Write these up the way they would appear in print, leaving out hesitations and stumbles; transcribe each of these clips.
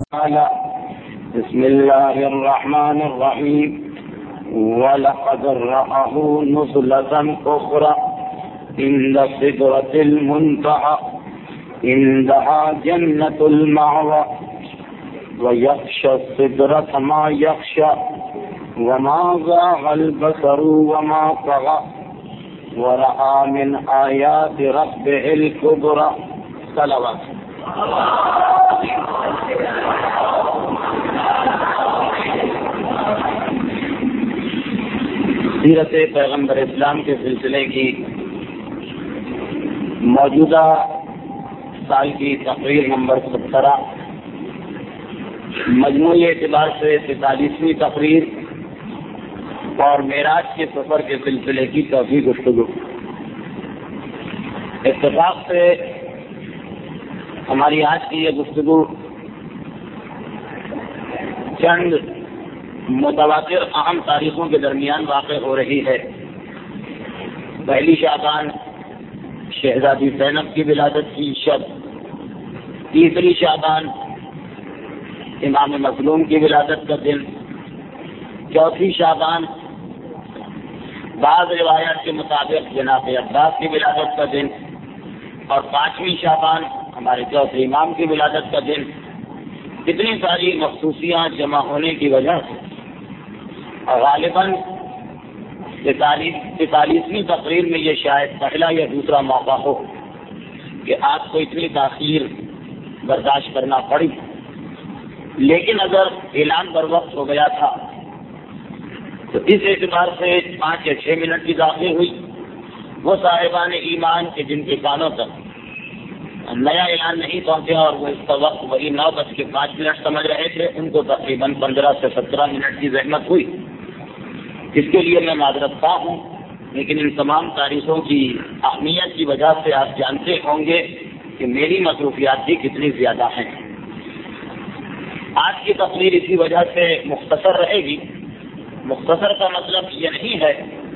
بسم الله الرحمن الرحيم ولقد رآه نزلة أخرى عند سدرة المنتهى عندها جنة المأوى ويخشى السدرة ما يخشى وما زاغ البصر وما طغى ورأى من آيات ربه الكبرى. صلوات. سیرت پیغمبر اسلام کے سلسلے کی موجودہ سال کی تقریر نمبر 17 مجموعی اعتبار سے 43ویں تقریر اور معراج کے سفر کے سلسلے کی چوتھی گفتگو. اتفاق سے ہماری آج کی یہ گفتگو چند متواتر اہم تاریخوں کے درمیان واقع ہو رہی ہے. پہلی شعبان شہزادی زینب کی ولادت کی شب، تیسری شعبان امام مظلوم کی ولادت کا دن، چوتھی شعبان بعض روایات کے مطابق جناب عباس کی ولادت کا دن، اور پانچویں شعبان ہمارے چوتھے امام کی ولادت کا دن. اتنی ساری مخصوصیاں جمع ہونے کی وجہ سے غالباً 43ویں تقریر میں یہ شاید پہلا یا دوسرا موقع ہو کہ آپ کو اتنی تاخیر برداشت کرنا پڑی. لیکن اگر اعلان بر وقت ہو گیا تھا تو اس اعتبار سے 5 یا 6 منٹ کی تاخیر ہوئی. وہ صاحبان ایمان کے جن کے کانوں تک نیا اعلان نہیں پہنچا اور وہ اس کا وقت وہی 9:05 سمجھ رہے تھے، ان کو تقریباً 15 سے 17 منٹ کی زحمت ہوئی. اس کے لیے میں معذرت خواہ ہوں، لیکن ان تمام تاریخوں کی اہمیت کی وجہ سے آپ جانتے ہوں گے کہ میری مصروفیات بھی کتنی زیادہ ہیں. آج کی تقریر اسی وجہ سے مختصر رہے گی. مختصر کا مطلب یہ نہیں ہے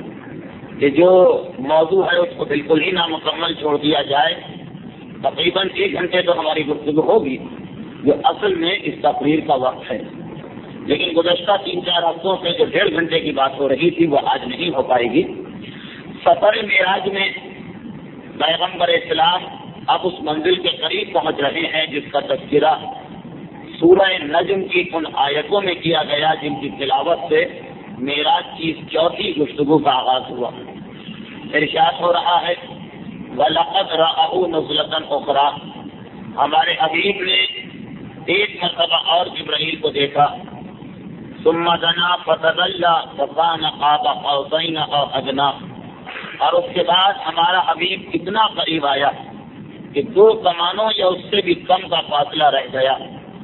کہ جو موضوع ہے اس کو بالکل ہی نامکمل چھوڑ دیا جائے. تقریباً 1 گھنٹے تو ہماری گفتگو ہوگی جو اصل میں اس تقریر کا وقت ہے. لیکن گزشتہ 3-4 ہفتوں سے جو 1.5 گھنٹے کی بات ہو رہی تھی وہ آج نہیں ہو پائے گی. سفر معراج میں پیغمبر اسلام اب اس منزل کے قریب پہنچ رہے ہیں جس کا تذکرہ سورہ نجم کی ان آیتوں میں کیا گیا جن کی تلاوت سے معراج کی چوتھی گفتگو کا آغاز ہوا. ارشاد ہو رہا ہے وَلَقَدْ رَآهُ نُزْلَةً أُخْرَى، ہمارے حبیب نے ایک مرتبہ اور جبرائیل کو دیکھا. ثُمَّ دَنَا فَتَدَلَّى فَكَانَ قَابَ قَوْسَيْنِ أَوْ أَدْنَىٰ، اور اس کے بعد ہمارا حبیب اتنا قریب آیا کہ 2 کمانوں یا اس سے بھی کم کا فاصلہ رہ گیا.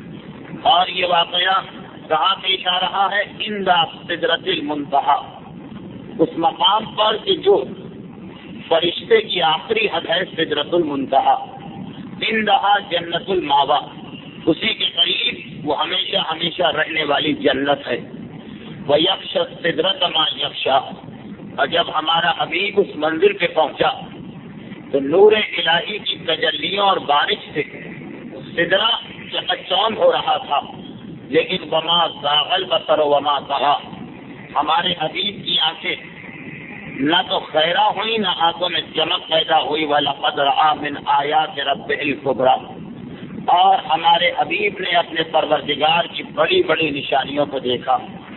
اور یہ واقعہ کہاں پیش آ رہا ہے؟ عند سدرۃ المنتہی، اس مقام پر کہ جو فرشتے کی آخری حد ہے سدرۃ المنتہی. عندہا جنت الماویٰ، اسی کے قریب وہ ہمیشہ ہمیشہ رہنے والی جنت ہے. وَيَخْشَى السِّدْرَةَ مَا يَخْشَىٰ، اور جب ہمارا حبیب اس منزل پہ پہنچا تو نور الہی کی تجلیوں اور بارش سے سدرہ چکچون ہو رہا تھا. لیکن وما زاغ البصر وما طغى، ہمارے حبیب کی آنکھیں نہ تو خیرہ ہوئی نہ آنکھوں میں چمک پیدا ہوئی. وَلَقَدْ رَآ مِنْ آيَاتِ رَبِّهِ الْكُبْرَى، اور ہمارے حبیب نے اپنے پروردگار کی بڑی بڑی نشانیوں کو دیکھا.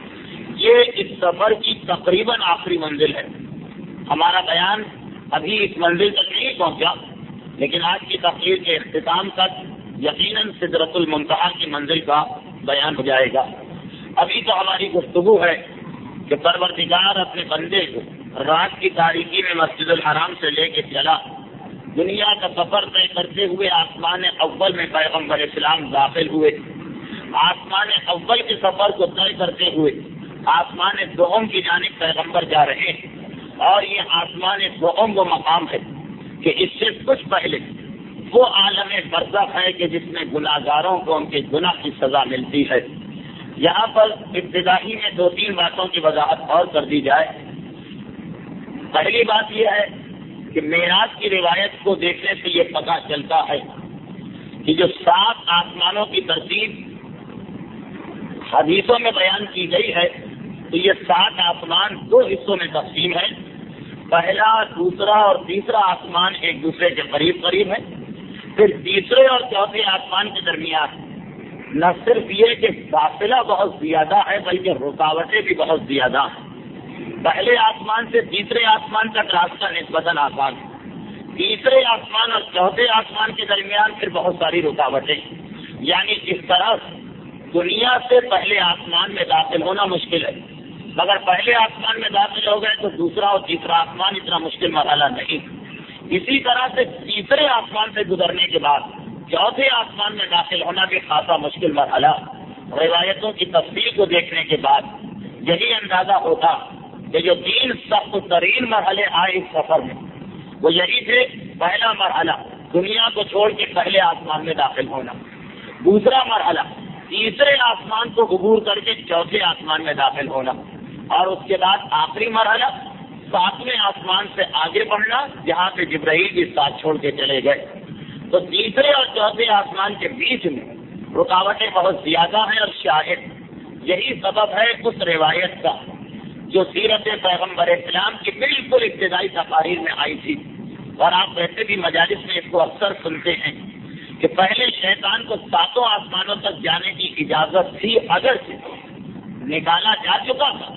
یہ اس سفر کی تقریباً آخری منزل ہے. ہمارا بیان ابھی اس منزل تک نہیں پہنچا، لیکن آج کی تقریر کے اختتام تک یقیناً سدرۃ المنتہی کی منزل کا بیان ہو جائے گا. ابھی تو ہماری گفتگو ہے کہ پروردگار اپنے بندے کو رات کی تاریکی میں مسجد الحرام سے لے کے چلا. دنیا کا سفر طے کرتے ہوئے آسمان اول میں پیغمبر اسلام داخل ہوئے. آسمان اول کے سفر کو طے کرتے ہوئے آسمان دوم کی جانب پیغمبر جا رہے ہیں. اور یہ آسمان دوم وہ مقام ہے کہ اس سے کچھ پہلے وہ عالم برزخ ہے کہ جس میں گناہگاروں کو ان کے گناہ کی سزا ملتی ہے. یہاں پر ابتدائی میں 2-3 باتوں کی وضاحت اور کر دی جائے. پہلی بات یہ ہے کہ معراج کی روایت کو دیکھنے سے یہ پتہ چلتا ہے کہ جو 7 آسمانوں کی ترتیب حدیثوں میں بیان کی گئی ہے تو یہ 7 آسمان 2 حصوں میں تقسیم ہے. پہلا، دوسرا اور تیسرا آسمان ایک دوسرے کے قریب قریب ہے. پھر تیسرے اور چوتھے آسمان کے درمیان نہ صرف یہ کہ فاصلہ بہت زیادہ ہے بلکہ رکاوٹیں بھی بہت زیادہ ہیں. پہلے آسمان سے تیسرے آسمان تک راستہ نسبتاً آسان ہے. تیسرے آسمان اور چوتھے آسمان کے درمیان پھر بہت ساری رکاوٹیں. یعنی اس طرح دنیا سے پہلے آسمان میں داخل ہونا مشکل ہے، مگر پہلے آسمان میں داخل ہو گئے تو دوسرا اور تیسرا آسمان اتنا مشکل مرحلہ نہیں. اسی طرح سے تیسرے آسمان سے گزرنے کے بعد چوتھے آسمان میں داخل ہونا بھی خاصا مشکل مرحلہ. روایتوں کی تفصیل کو دیکھنے کے بعد یہی اندازہ ہوتا کہ جو 3 سخت ترین مرحلے آئے اس سفر میں وہ یہی تھے. پہلا مرحلہ دنیا کو چھوڑ کے پہلے آسمان میں داخل ہونا. دوسرا مرحلہ تیسرے آسمان کو عبور کر کے چوتھے آسمان میں داخل ہونا. اور اس کے بعد آخری مرحلہ 7ویں آسمان سے آگے بڑھنا جہاں پہ جبرائیل بھی ساتھ چھوڑ کے چلے گئے. تو تیسرے اور چوتھے آسمان کے بیچ میں رکاوٹیں بہت زیادہ ہیں. اور شاہد یہی سبب ہے اس روایت کا جو سیرت پیغمبر اسلام کی بالکل ابتدائی تقاریر میں آئی تھی، اور آپ ویسے بھی مجالس میں اس کو اکثر سنتے ہیں کہ پہلے شیطان کو 7 آسمانوں تک جانے کی اجازت تھی، اگرچہ نکالا جا چکا تھا،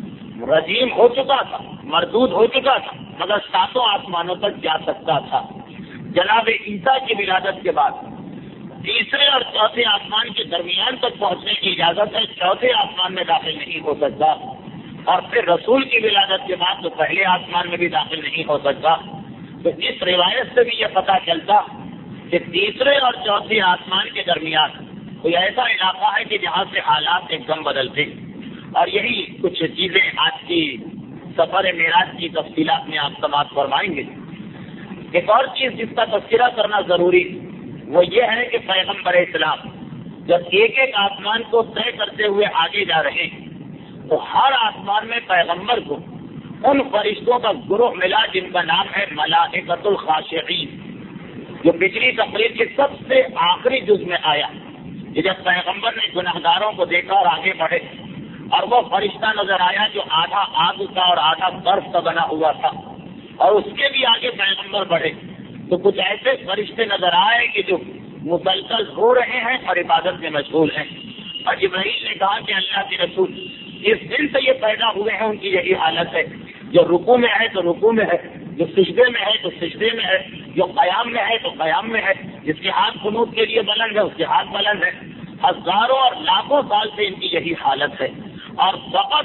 رجیم ہو چکا تھا، مردود ہو چکا تھا، مگر 7 آسمانوں تک جا سکتا تھا. جناب عیسیٰ کی ولادت کے بعد تیسرے اور چوتھے آسمان کے درمیان تک پہنچنے کی اجازت ہے، چوتھے آسمان میں داخل نہیں ہو سکتا. اور پھر رسول کی ولادت کے بعد تو پہلے آسمان میں بھی داخل نہیں ہو سکتا. تو اس روایت سے بھی یہ پتہ چلتا کہ تیسرے اور چوتھے آسمان کے درمیان کوئی ایسا علاقہ ہے کہ جہاں سے حالات ایک دم بدلتے. اور یہی کچھ چیزیں آج کی سفر معراج کی تفصیلات میں آپ سماعت فرمائیں گے. ایک اور چیز جس کا تذکرہ کرنا ضروری وہ یہ ہے کہ پیغمبر اسلام جب ایک ایک آسمان کو طے کرتے ہوئے آگے جا رہے ہیں تو ہر آسمان میں پیغمبر کو ان فرشتوں کا گروہ ملا جن کا نام ہے ملائکۃ الخاشعین، جو پچھلی تقریر کے سب سے آخری جز میں آیا کہ جب پیغمبر نے گنہگاروں کو دیکھا اور آگے بڑھے اور وہ فرشتہ نظر آیا جو آدھا آگ کا اور آدھا برف کا بنا ہوا تھا، اور اس کے بھی آگے پیغمبر بڑھے تو کچھ ایسے فرشتے نظر آئے کہ جو مسلسل رو رہے ہیں اور عبادت میں مشغول ہیں. اور جبرائیل نے کہا کہ اللہ کے رسول اس دن سے یہ پیدا ہوئے ہیں ان کی یہی حالت ہے، جو رکوع میں ہے تو رکوع میں ہے، جو سجدے میں ہے تو سجدے میں ہے، جو قیام میں ہے تو قیام میں ہے، جس کے ہاتھ قنوت کے لیے بلند ہے اس کے ہاتھ بلند ہے. ہزاروں اور لاکھوں سال سے ان کی یہی حالت ہے. اور فقط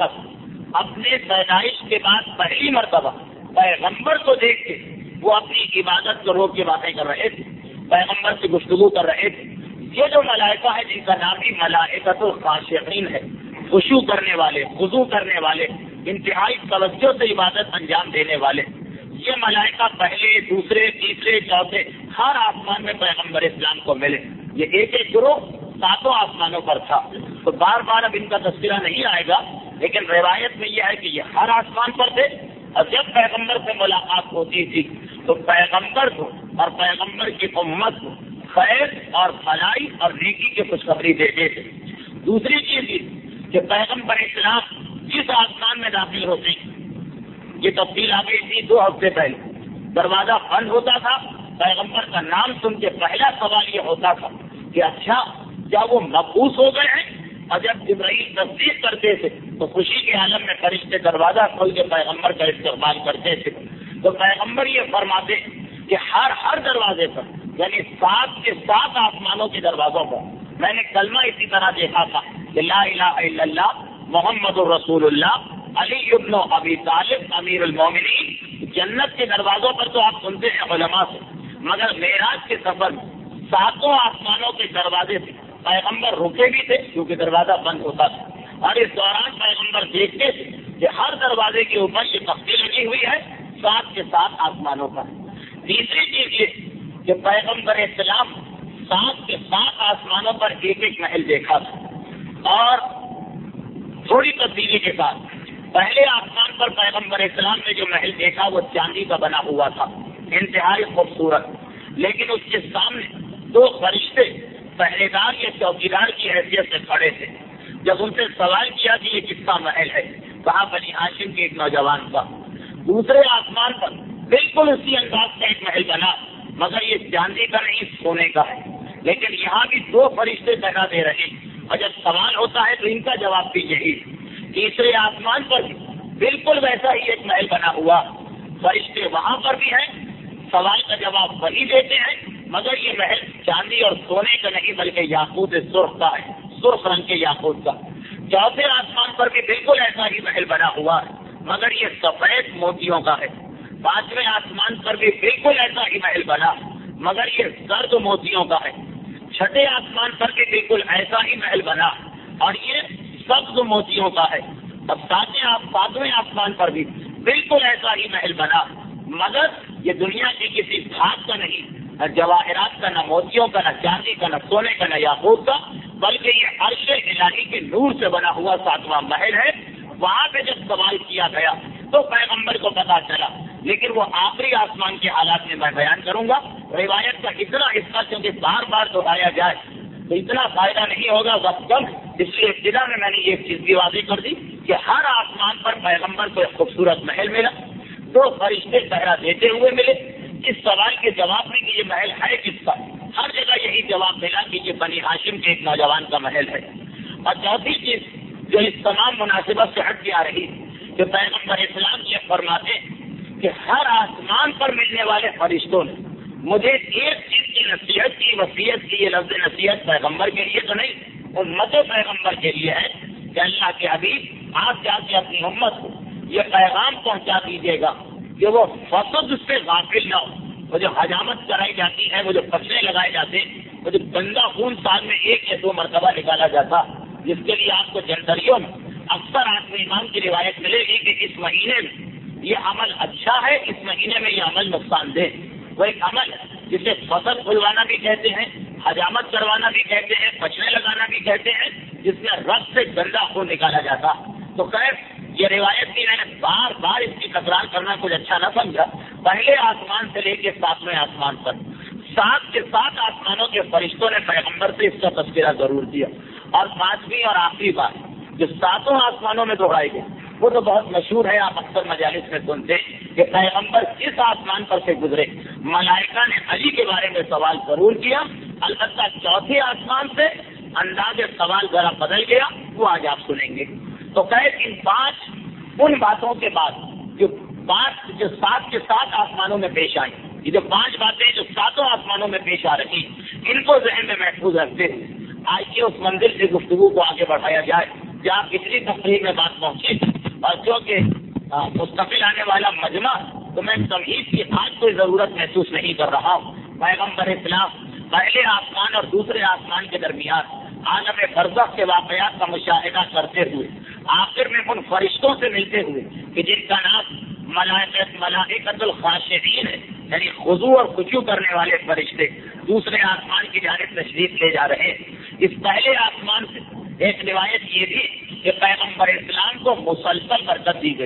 اپنے پیدائش کے بعد پہلی مرتبہ پیغمبر کو دیکھ کے وہ اپنی عبادت کو روک کے باتیں کر رہے تھے، پیغمبر سے گفتگو کر رہے تھے. یہ جو ملائکہ ہے جن کا نام ہی ملائکۃ الخاشعین ہے، خشوع کرنے والے، خضوع کرنے والے، انتہائی توجہ سے عبادت انجام دینے والے، یہ ملائکہ پہلے، دوسرے، تیسرے، چوتھے ہر آسمان میں پیغمبر اسلام کو ملے. یہ ایک ایک گروہ 7 آسمانوں پر تھا. تو بار بار اب ان کا تذکرہ نہیں آئے گا، لیکن روایت میں یہ ہے کہ یہ ہر آسمان پر تھے. اور جب پیغمبر سے ملاقات ہوتی تھی تو پیغمبر کو اور پیغمبر کی امت کو خیر اور بھلائی اور نیکی کی خوشخبری دیتے تھے. دوسری چیز یہ کہ پیغمبر اسلام جس آسمان میں داخل ہوتے ہیں، یہ تفصیل آ گئی تھی 2 ہفتے پہلے، دروازہ بند ہوتا تھا، پیغمبر کا نام سن کے پہلا سوال یہ ہوتا تھا کہ اچھا کیا وہ مبعوث ہو گئے ہیں؟ اور جب جبرائیل تصدیق کرتے تھے تو خوشی کے عالم میں فرشتے دروازہ کھول کے پیغمبر کا استقبال کرتے تھے. تو پیغمبر یہ فرماتے کہ ہر دروازے پر، یعنی 7 کے 7 آسمانوں کے دروازوں پر میں نے کلمہ اسی طرح دیکھا تھا کہ لا الہ الا اللہ محمد الرسول اللہ علی ابن ابی طالب امیر المومنین. جنت کے دروازوں پر تو آپ سنتے ہیں علماء سے، مگر معراج کے سفر میں 7 آسمانوں کے دروازے سے پیغمبر رکے بھی تھے کیونکہ دروازہ بند ہوتا تھا. اور اس دوران پیغمبر دیکھتے تھے کہ ہر دروازے کے اوپر یہ تفصیل لگی ہوئی ہے 7 کے 7 آسمانوں پر. تیسری چیز یہ کہ پیغمبر اسلام 7 کے 7 آسمانوں پر ایک ایک محل دیکھا تھا. اور تھوڑی تبدیلی کے ساتھ پہلے آسمان پر پیغمبر اسلام نے جو محل دیکھا وہ چاندی کا بنا ہوا تھا، انتہائی خوبصورت. لیکن اس کے سامنے 2 فرشتے پہرے دار یا چوکیدار کی حیثیت سے کھڑے تھے. جب ان سے سوال کیا کہ یہ کس کا محل ہے، کہا بنی ہاشم کے ایک نوجوان کا. دوسرے آسمان پر بالکل اسی انداز کا ایک محل بنا، مگر یہ چاندی کا نہیں، سونے کا ہے. لیکن یہاں بھی 2 فرشتے پہرا دے رہے ہیں، اور جب سوال ہوتا ہے تو ان کا جواب بھی یہی. تیسرے آسمان پر بھی بالکل ویسا ہی ایک محل بنا ہوا، فرشتے وہاں پر بھی ہیں، سوال کا جواب وہی دیتے ہیں، مگر یہ محل چاندی اور سونے کا نہیں بلکہ یاقوت سرخ کا ہے، سرخ رنگ کے یاقوت کا. چوتھے آسمان پر بھی بالکل ایسا ہی محل بنا ہوا ہے، مگر یہ سفید موتیوں کا ہے. پانچویں آسمان پر بھی بالکل ایسا ہی محل بنا، مگر یہ زرد موتیوں کا ہے. چھٹے آسمان پر بھی بالکل ایسا ہی محل بنا اور یہ سبز موتیوں کا ہے. اب ساتویں آسمان پر بھی بالکل ایسا ہی محل بنا، مگر یہ دنیا کی کسی دھات کا نہیں، نہ جواہرات کا، نہ موتیوں کا، نہ چاندی کا، نہ سونے کا، نہ یاقوت کا، بلکہ یہ عرش الہی کے نور سے بنا ہوا 7واں محل ہے. وہاں پہ جب سوال کیا گیا تو پیغمبر کو پتا چلا، لیکن وہ آخری آسمان کے حالات میں بیان کروں گا. روایت کا اتنا حصہ کیونکہ بار بار دہرایا جائے تو اتنا فائدہ نہیں ہوگا، وقت کم، اس لیے ابتدا میں نے یہ چیز بھی واضح کر دی کہ ہر آسمان پر پیغمبر کو ایک خوبصورت محل ملا، 2 فرشتے پہرا دیتے ہوئے ملے. اس سوال کے جواب میں کہ یہ محل ہے کس کا، ہر جگہ یہی جواب ملا کہ یہ بنی ہاشم کے ایک نوجوان کا محل ہے. اور چوتھی چیز جو اس تمام مناسبت سے ہٹ کے آ رہی کہ پیغمبر اسلام یہ فرماتے کہ ہر آسمان پر ملنے والے فرشتوں نے مجھے ایک چیز کی نصیحت کی، وصیت کی. یہ لفظ نصیحت پیغمبر کے لیے تو نہیں، امت پیغمبر کے لیے ہے کہ اللہ کے حبیب آپ جا کے اپنی امت کو یہ پیغام پہنچا دیجیے گا کہ وہ فسد سے غافل نہ ہو. وہ جو حجامت کرائی جاتی ہے، وہ جو پسلے لگائے جاتے ہیں، وہ جو گندا خون سال میں 1 یا 2 مرتبہ نکالا جاتا، جس کے لیے آپ کو جنتریوں میں اکثر آدمی امام کی روایت ملے گی کہ اس مہینے میں یہ عمل اچھا ہے، اس مہینے میں یہ عمل نقصان دہ. وہ ایک عمل ہے جسے فصل کھلوانا بھی کہتے ہیں، حجامت کروانا بھی کہتے ہیں، پچھلے لگانا بھی کہتے ہیں، جس میں رگ سے گندا خون نکالا جاتا. تو خیر یہ روایت بھی میں نے بار بار اس کی تکرار کرنا کچھ اچھا نہ سمجھا. پہلے آسمان سے لے کے 7ویں آسمان پر 7 کے 7 آسمانوں کے فرشتوں نے پیغمبر سے اس کا تذکرہ ضرور دیا. اور 5ویں اور آخری بات جو 7 آسمانوں میں دہرائی گئی وہ تو بہت مشہور ہے، آپ اکثر مجالس میں سنتے کہ پیغمبر کس آسمان پر سے گزرے. ملائکہ نے علی کے بارے میں سوال ضرور کیا، البتہ 4تھے آسمان سے انداز سوال ذرا بدل گیا، وہ آج آپ سنیں گے. تو خیر ان 5 ان باتوں کے بعد جو 7 کے 7 آسمانوں میں پیش آئی، یہ جو 5 باتیں جو 7 آسمانوں میں پیش آ رہی، ان کو ذہن میں محفوظ رکھتے ہوئے آئیے اس منزل سے گفتگو کو آگے بڑھایا جائے جہاں پچھلی تقریر میں بات پہنچی. اور جو کہ مستقل آنے والا مجمع تو میں تمہید کی آج کوئی ضرورت محسوس نہیں کر رہا ہوں. پیغمبر اسلام پہلے آسمان اور دوسرے آسمان کے درمیان عالم برزخ کے واقعات کا مشاہدہ کرتے ہوئے آخر میں ان فرشتوں سے ملتے ہوئے کہ جن کا نام ملائکۃ الخاشعین ہے، یعنی خضوع اور خشوع کرنے والے فرشتے دوسرے آسمان کی جانب تشریف لے جا رہے ہیں. اس پہلے آسمان سے ایک روایت یہ بھی کہ پیغمبر اسلام کو مسلسل برکت دی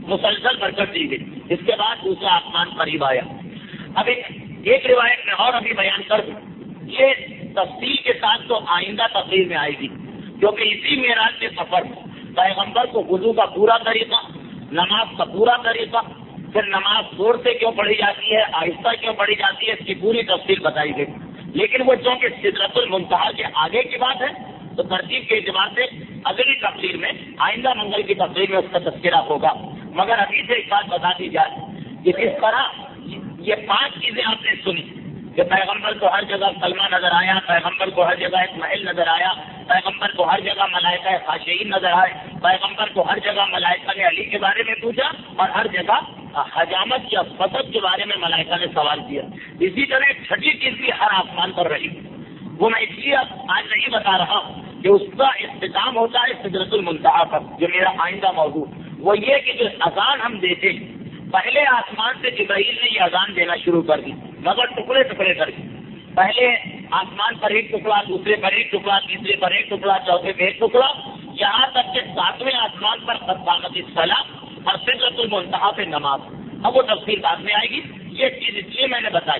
گئی. اس کے بعد دوسرا آسمان قریب آیا. اب ایک روایت میں اور ابھی بیان کر دوں، یہ تفصیل کے ساتھ تو آئندہ تقریر میں آئے گی، کیونکہ اسی معراج کے سفر میں پیغمبر کو وضو کا پورا طریقہ، نماز کا پورا طریقہ، پھر نماز زور سے کیوں پڑھی جاتی ہے، آہستہ کیوں پڑھی جاتی ہے، اس کی پوری تفصیل بتائی گئی. لیکن وہ چونکہ سدرۃ المنتہا کے آگے کی بات ہے تو ترتیب کے اعتبار سے اگلی تقریر میں، آئندہ منگل کی تقریر میں اس کا تذکرہ ہوگا. مگر ابھی سے ایک بات بتا دی جائے کہ جس طرح یہ 5 چیزیں آپ نے سنی کہ پیغمبر کو ہر جگہ کلمہ نظر آیا، پیغمبر کو ہر جگہ ایک محل نظر آیا، پیغمبر کو ہر جگہ ملائکہ خاشعین نظر آئے، پیغمبر کو ہر جگہ ملائکہ نے علی کے بارے میں پوچھا، اور ہر جگہ حجامت یا فسد کے بارے میں ملائکہ نے سوال کیا. اسی طرح ایک 6ٹھی چیز بھی ہر آسمان پر رہی، وہ میں اس لیے آج نہیں بتا رہا ہوں کہ اس کا اختتام ہوتا ہے سدرۃ المنتہا پر. جو میرا آئندہ موضوع وہ یہ کہ جو اذان ہم دیتے ہیں، پہلے آسمان سے جبرائیل نے یہ اذان دینا شروع کر دی، مگر ٹکڑے ٹکڑے کر دی. پہلے آسمان پر ایک ٹکڑا، دوسرے پر ایک ٹکڑا، تیسرے پر ایک ٹکڑا، چوتھے پر ایک ٹکڑا، یہاں تک کہ 7ویں آسمان پر قد قامت الصلاۃ اور سدرۃ المنتہا پہ نماز. اب وہ تفصیل بعد میں آئے گی. یہ چیز اس لیے میں نے بتائی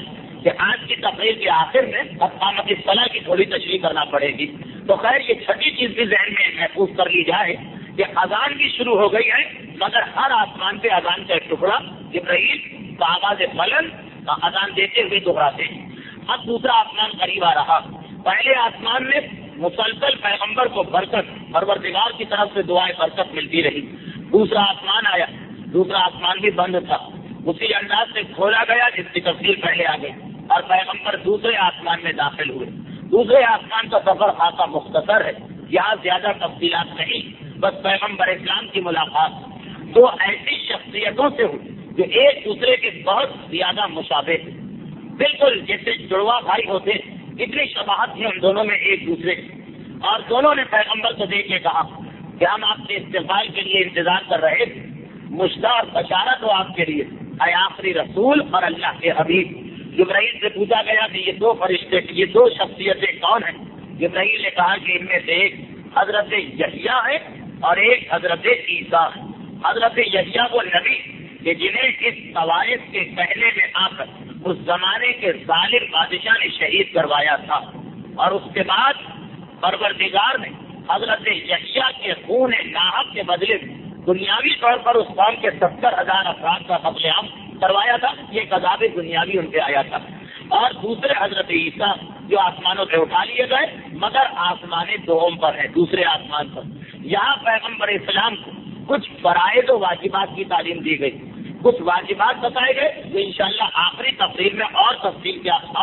کہ آج کی تقریر کے آخر میں اقامت الصلاۃ کی تھوڑی تشریح کرنا پڑے گی. تو خیر یہ چھٹی چیز بھی ذہن میں محفوظ کر لی جائے کہ اذان بھی شروع ہو گئی ہے، مگر ہر آسمان پہ اذان کا ایک ٹکڑا جبرائیل بآواز بلند اذان دیتے ہوئے دہراتے ہیں. اب دوسرا آسمان قریب آ رہا. پہلے آسمان میں مسلسل پیغمبر کو برکت پروردگار کی طرف سے دعائیں برکت ملتی رہی. دوسرا آسمان آیا، دوسرا آسمان بھی بند تھا، اسی انداز سے کھولا گیا جس کی تفصیل پہلے آ گئی اور پیغمبر دوسرے آسمان میں داخل ہوئے. دوسرے آسمان کا سفر خاصا مختصر ہے، یہاں زیادہ تفصیلات نہیں، بس پیغمبر اسلام کی ملاقات دو ایسی شخصیتوں سے ہوئی جو ایک دوسرے کے بہت زیادہ مشابہ تھے، بالکل جیسے جڑواں بھائی ہوتے. اتنی شباہت تھی ان دونوں میں ایک دوسرے کی، اور دونوں نے پیغمبر کو دیکھ کے کہا کہ ہم آپ کے استقبال کے لیے انتظار کر رہے تھے، مشتاق اور بشارت ہو آپ کے لیے، اے آخری رسول اور اللہ کے حبیب. جبرائیل سے پوچھا گیا کہ یہ دو فرشتے، یہ دو شخصیتیں کون ہیں؟ جبرائیل نے کہا کہ ان میں سے ایک حضرت یحییٰ ہے اور ایک حضرت عیسیٰ ہے. حضرت یحییٰ وہ نبی کہ جنہیں اس قواعد کے پہلے میں آ کر اس زمانے کے ظالم بادشاہ نے شہید کروایا تھا، اور اس کے بعد پروردگار نے حضرت یحییٰ کے خون ناحق کے بدلے دنیاوی طور پر اس قوم کے 70,000 افراد کا قتل عام کروایا تھا. یہ عذاب دنیاوی ان پہ آیا تھا. اور دوسرے حضرت عیسیٰ جو آسمانوں پہ اٹھا لیے گئے مگر آسمان دوم پر ہے، دوسرے آسمان پر. یہاں پیغمبر اسلام کو کچھ فرائض و واجبات کی تعلیم دی گئی، کچھ واجبات بتائے گئے جو انشاءاللہ آخری تفصیل میں اور تفصیل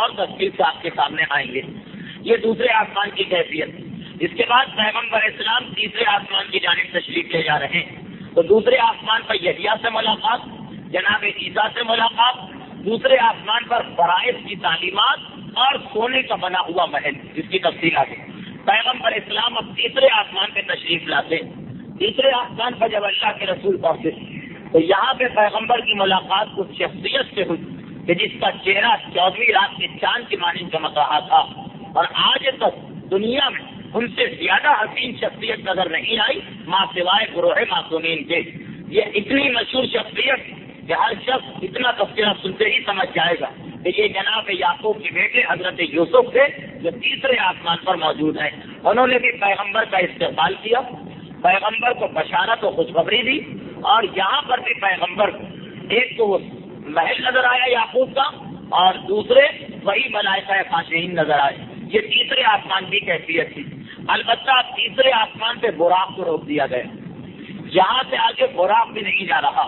سے آپ کے سامنے آئیں گے. یہ دوسرے آسمان کی کیفیت. اس کے بعد پیغمبر اسلام تیسرے آسمان کی جانب تشریف لے جا رہے ہیں. تو دوسرے آسمان پر یحییٰ سے ملاقات، جناب عیسیٰ سے ملاقات، دوسرے آسمان پر فرائض کی تعلیمات اور سونے کا بنا ہوا محل جس کی تفصیل آ گئی. پیغمبر اسلام اب تیسرے آسمان پہ تشریف لاتے. تیسرے آسمان پر جب اللہ کے رسول پہنچے تو یہاں پہ پیغمبر کی ملاقات اس شخصیت سے ہوئی کہ جس کا چہرہ 14ویں رات کے چاند کی مانند چمک رہا تھا، اور آج تک دنیا میں ان سے زیادہ حسین شخصیت نظر نہیں آئی ماں سوائے گروہ معصومین کے. یہ اتنی مشہور شخصیت کہ ہر شخص اتنا تذکرہ سنتے ہی سمجھ جائے گا کہ یہ جناب یعقوب کے بیٹے حضرت یوسف تھے جو تیسرے آسمان پر موجود ہیں. انہوں نے بھی پیغمبر کا استقبال کیا، پیغمبر کو بشارت و خوشخبری دی، اور یہاں پر بھی پیغمبر کو ایک تو وہ محل نظر آیا یعقوب کا، اور دوسرے وہی ملائکہ خاشعین نظر آئے. یہ تیسرے آسمان کی کیفیت تھی. البتہ تیسرے آسمان پہ براق کو روک دیا گیا، یہاں سے آگے براق بھی نہیں جا رہا.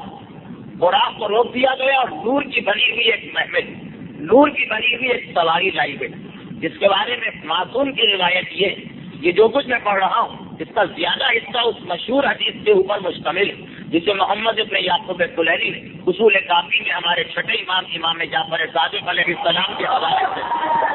براق کو روک دیا گیا اور نور کی بنی ہوئی ایک محمل، نور کی بنی ہوئی ایک سواری لائی گئی، جس کے بارے میں معصوم کی روایت یہ جو کچھ میں پڑھ رہا ہوں اس کا زیادہ حصہ اس مشہور حدیث کے اوپر مشتمل ہے جسے محمد ابن یعقوب کلیلی نے اصول کافی میں ہمارے چھٹے امام جعفر صادق علیہ السلام کے حوالے سے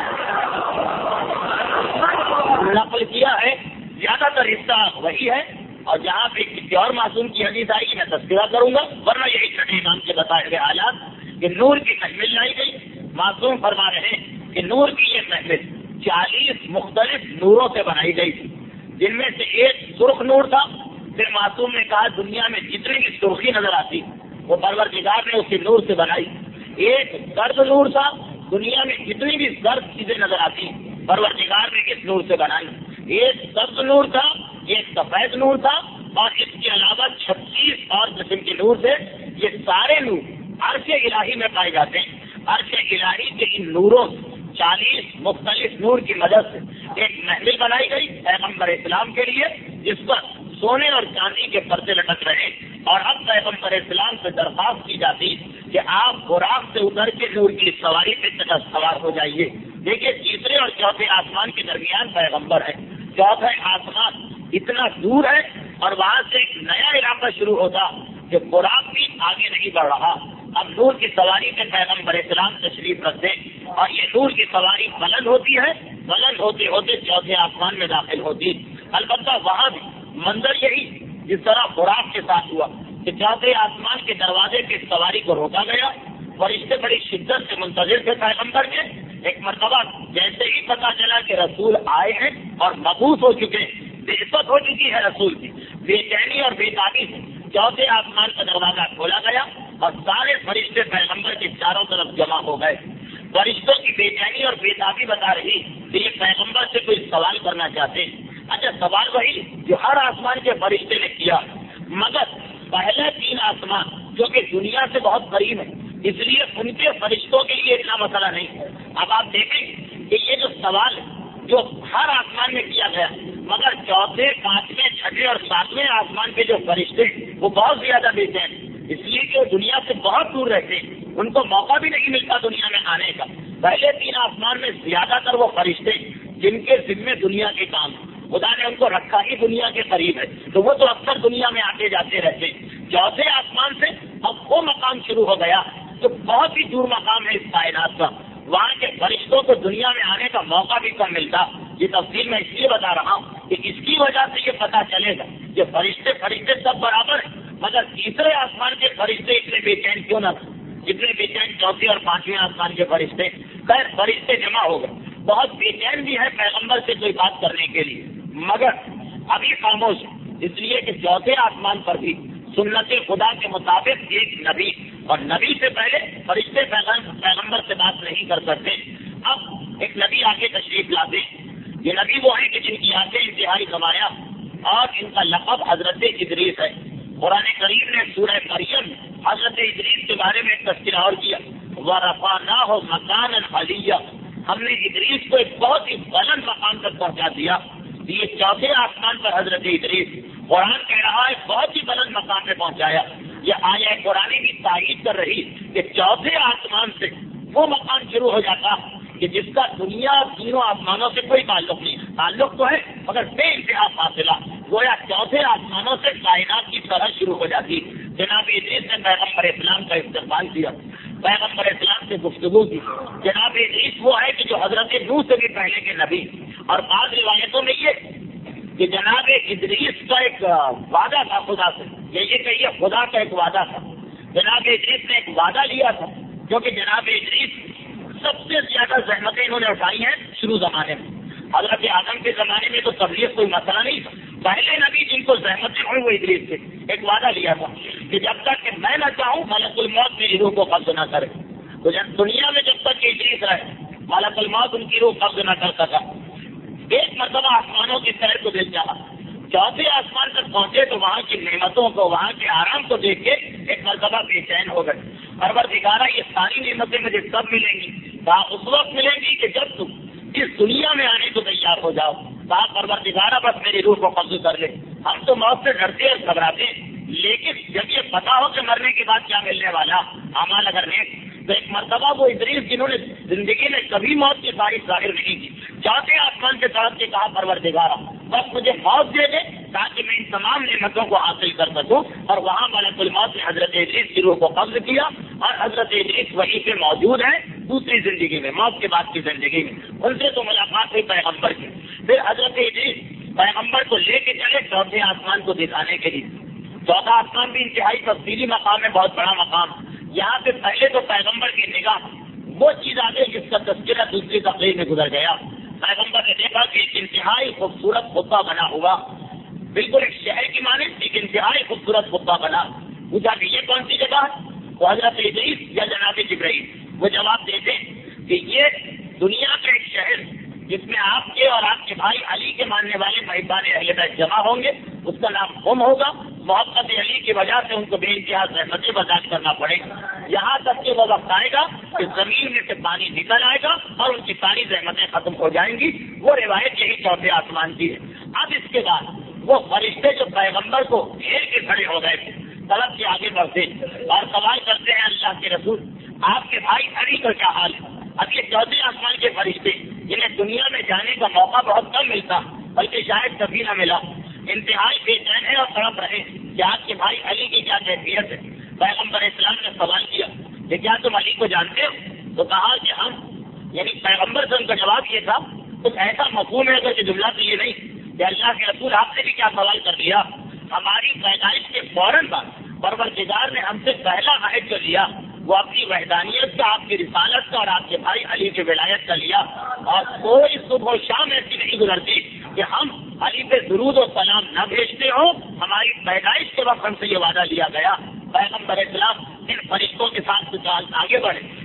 نقل کیا ہے. زیادہ تر حصہ وہی ہے، اور جہاں پہ کسی اور معصوم کی حدیث آئی میں تذکرہ کروں گا، ورنہ یہی چھٹے امام کے بتائے ہوئے حالات کہ نور کی محمل لائی گئی. معصوم فرما رہے ہیں کہ نور کی یہ محمل 40 مختلف نوروں سے بنائی گئی تھی، جن میں سے ایک سرخ نور تھا. پھر معصوم نے کہا دنیا میں جتنی بھی سرخی نظر آتی وہ پروردگار نے اسی نور سے بنائی. ایک زرد نور تھا، دنیا میں جتنی بھی زرد چیزیں نظر آتی پروردگار نے اس نور سے بنائی. ایک سبز نور تھا، ایک سفید نور تھا، اور اس کے علاوہ 36 اور قسم کے نور تھے. یہ سارے نور عرش الہی میں پائے جاتے ہیں. عرش الہی کے ان نوروں 40 مختلف نور کی مدد سے ایک محل بنائی گئی پیغمبر اسلام کے لیے، جس پر سونے اور چاندی کے پردے لٹک رہے. اور اب پیغمبر اسلام سے درخواست کی جاتی کہ آپ براق سے اتر کے نور کی سواری پہ سوار ہو جائیے. دیکھیے تیسرے اور چوتھے آسمان کے درمیان پیغمبر ہے، چوتھے آسمان اتنا دور ہے، اور وہاں سے ایک نیا علاقہ شروع ہوتا کہ براق بھی آگے نہیں بڑھ رہا. اب نور کی سواری پہ پیغمبر اسلام تشریف رکھتے، اور یہ نور کی سواری بلند ہوتی ہے، بلند ہوتے ہوتے چوتھے آسمان میں داخل ہوتی. البتہ وہاں بھی منظر یہی جس طرح براق کے ساتھ ہوا کہ چوتھے آسمان کے دروازے کی سواری کو روکا گیا. فرشتے بڑی شدت سے منتظر تھے پیغمبر کے. ایک مرتبہ جیسے ہی پتا چلا کہ رسول آئے ہیں اور مبعوث ہو چکے، بعثت ہو چکی ہے رسول کی، بے چینی اور بے تابی سے چوتھے آسمان کا دروازہ کھولا گیا اور سارے فرشتے پیغمبر کے چاروں طرف جمع ہو گئے. فرشتوں کی بے چینی اور بےتابی بتا رہی کہ یہ پیغمبر سے کوئی سوال کرنا چاہتے ہیں. اچھا سوال وہی جو ہر آسمان کے فرشتے نے کیا، مگر پہلے 3 آسمان جو کہ دنیا سے بہت قریب ہے، اس لیے ان کے فرشتوں کے لیے اتنا مسئلہ نہیں. اب آپ دیکھیں کہ یہ جو سوال جو ہر آسمان میں کیا گیا، مگر 4تھے، 5ویں، 6ٹھے اور 7ویں آسمان کے جو فرشتے وہ بہت زیادہ بے چین، اس لیے کہ وہ دنیا سے بہت دور رہتے ہیں، ان کو موقع بھی نہیں ملتا دنیا میں آنے کا. پہلے 3 آسمان میں زیادہ تر وہ فرشتے جن کے ذمے دنیا کے کام، خدا نے ان کو رکھا ہی دنیا کے قریب ہے، تو وہ تو اکثر دنیا میں آتے جاتے رہتے ہیں. 4تھے آسمان سے اب وہ مقام شروع ہو گیا جو بہت ہی دور مقام ہے اس کائنات کا، وہاں کے فرشتوں کو دنیا میں آنے کا موقع بھی کم ملتا. یہ تفصیل میں اس لیے بتا رہا ہوں کہ اس کی وجہ سے یہ پتا چلے گا کہ فرشتے سب برابر ہیں، مگر تیسرے آسمان کے فرشتے اتنے بے چین کیوں نہ تھے جتنے بے چین 4تھے اور 5ویں آسمان کے فرشتے. خیر فرشتے جمع ہو گئے، بہت بے چین بھی ہے پیغمبر سے کوئی بات کرنے کے لیے، مگر ابھی خاموش ہے، اس لیے کہ 4تھے آسمان پر بھی سنت خدا کے مطابق ایک نبی، اور نبی سے پہلے فرشتے پیغمبر سے بات نہیں کر سکتے. اب ایک نبی آگے تشریف لاتے، یہ نبی وہ ہیں کہ جن کی آنکھیں انتہائی نمایاں اور ان کا لقب حضرت ادریس ہے. قرآن کریم نے سورہ مریم حضرت ادریس کے بارے میں ایک تذکرہ اور کیا، وَرَفَعْنَاهُ مَكَانًا عَلِيًّا، ہم نے ادریس کو ایک بہت ہی بلند مقام تک پہنچا دیا. یہ 4تھے آسمان پر حضرت ادریس، قرآن کہہ رہا ہے بہت ہی بلند مقام پہ پہنچایا. یہ آیہ قرآن بھی تائید کر رہی کہ 4تھے آسمان سے وہ مقام شروع ہو جاتا کہ جس کا دنیا تینوں آسمانوں سے کوئی تعلق نہیں، تعلق تو ہے مگر بے انتہا فاصلہ، گویا 4تھے آسمانوں سے کائنات کی طرح شروع ہو جاتی. جناب ادریس نے پیغمبر اسلام کا استقبال کیا، پیغمبر اسلام سے گفتگو کی. جناب ادریس وہ ہے کہ جو حضرت نوح سے بھی پہلے کے نبی، اور بعض روایتوں میں یہ کہ جناب ادریس کا ایک وعدہ تھا خدا سے، یہ کہیے خدا کا ایک وعدہ تھا. جناب ادریس نے ایک وعدہ لیا تھا، کیونکہ جناب ادریس سب سے زیادہ زحمتیں انہوں نے اٹھائی ہیں شروع زمانے میں. حضرت آدم کے زمانے میں تو تبلیغ کوئی مسئلہ نہیں تھا، پہلے نبی جن کو زحمتیں ہوئی وہ ادریس تھے. ایک وعدہ لیا تھا کہ جب تک کہ میں نہ چاہوں ملک الموت میری روح کو قبض نہ کرے. تو دنیا میں جب تک کہ ادریس رہے ملک الموت ان کی روح قبض نہ کر سکا. ایک مرتبہ آسمانوں کی سیر کو دل چاہا، 4تھے آسمان تک پہنچے تو وہاں کی نعمتوں کو، وہاں کے آرام کو دیکھ کے ایک مرتبہ بے چین ہو گئے. پروردگارہ یہ ساری نعمتیں مجھے کب ملیں گی؟ کہا اس وقت ملیں گی کہ جب تم اس دنیا میں آنے کو تیار ہو جاؤ. کہا پروردگارہ بس میری روح کو قبض کر لے. ہم تو موت سے ڈرتے اور گھبراتے ہیں، لیکن جب یہ پتا ہو کہ مرنے کے بعد کیا ملنے والا، اعمال اگر نیک، تو ایک مرتبہ وہ ادریس جنہوں نے زندگی میں کبھی موت کی تاریخ ظاہر نہیں کی، 4تھے آسمان سے طرف سے کہا پروردگارہ بس مجھے موت دے دے تاکہ میں ان تمام نعمتوں کو حاصل کر سکوں. اور وہاں ملک الموت نے حضرت ادریس کی روح کو قبض کیا، اور حضرت ادریس وہیں پہ موجود ہیں دوسری زندگی میں، موت کے بعد کی زندگی میں. ان سے تو ملاقات ہوئی پیغمبر کی. پھر حضرت ادریس پیغمبر کو لے کے چلے 4تھے آسمان کو دکھانے کے لیے. 4تھا آسمان بھی انتہائی تفصیلی مقام ہے، بہت بڑا مقام. یہاں سے پہلے تو پیغمبر کی نگاہ وہ چیز آ گئی جس کا تذکرہ دوسری تقریر میں گزر گیا. پیغمبر نے دیکھا کہ ایک انتہائی خوبصورت خطہ بنا ہوا، بالکل ایک شہر کی مانند ایک انتہائی خوبصورت خطہ بنا. پوچھا کہ یہ کون سی جگہ ہے؟ وہ حضرت ادریس یا جناب جبرائیل وہ جواب دیتے کہ یہ دنیا کا ایک شہر جس میں آپ کے اور آپ کے بھائی علی کے ماننے والے محبان اہل بیت جمع ہوں گے، اس کا نام قم ہوگا. محبت علی کی وجہ سے ان کو بے انتہا زحمتیں برداشت کرنا پڑے گا، یہاں تک کہ وہ وقت آئے گا کہ زمین میں سے پانی نکل آئے گا اور ان کی ساری زحمتیں ختم ہو جائیں گی. وہ روایت یہی 4تھے آسمان کی ہے. اب اس کے بعد وہ فرشتے جو پیغمبر کو گھیر کے کھڑے ہو گئے تھے طلب سے آگے بڑھتے اور سوال کرتے ہیں اللہ کے رسول آپ کے بھائی علی کا کیا حال ہے؟ اب یہ 4تھے آسمان کے فرشتے جنہیں دنیا میں جانے کا موقع بہت کم ملتا بلکہ شاید کبھی نہ ملا، انتہائی بے چین ہے اور تڑپ رہے کہ آپ کے بھائی علی کی کیا کیفیت ہے. پیغمبر اسلام نے سوال کیا کہ کیا تم علی کو جانتے ہو؟ تو کہا کہ ہم، یعنی پیغمبر سے ان کا جواب یہ تھا کچھ ایسا مفہوم ہے اگر کہ جملہ تو یہ نہیں کہ اللہ کے رسول آپ سے بھی کیا سوال کر لیا. ہماری پیدائش کے فوراً بعد پروردگار نے ہم سے پہلا عہد جو لیا وہ اپنی وحدانیت کا، آپ کی رسالت کا اور آپ کے بھائی علی کی ولایت کا لیا. اور کوئی صبح و شام ایسی نہیں گزرتی کہ ہم علی پہ درود و سلام نہ بھیجتے ہوں. ہماری پیدائش کے وقت ہم سے یہ وعدہ لیا گیا. پیغمبر اسلام ان فرشتوں کے ساتھ آگے بڑھے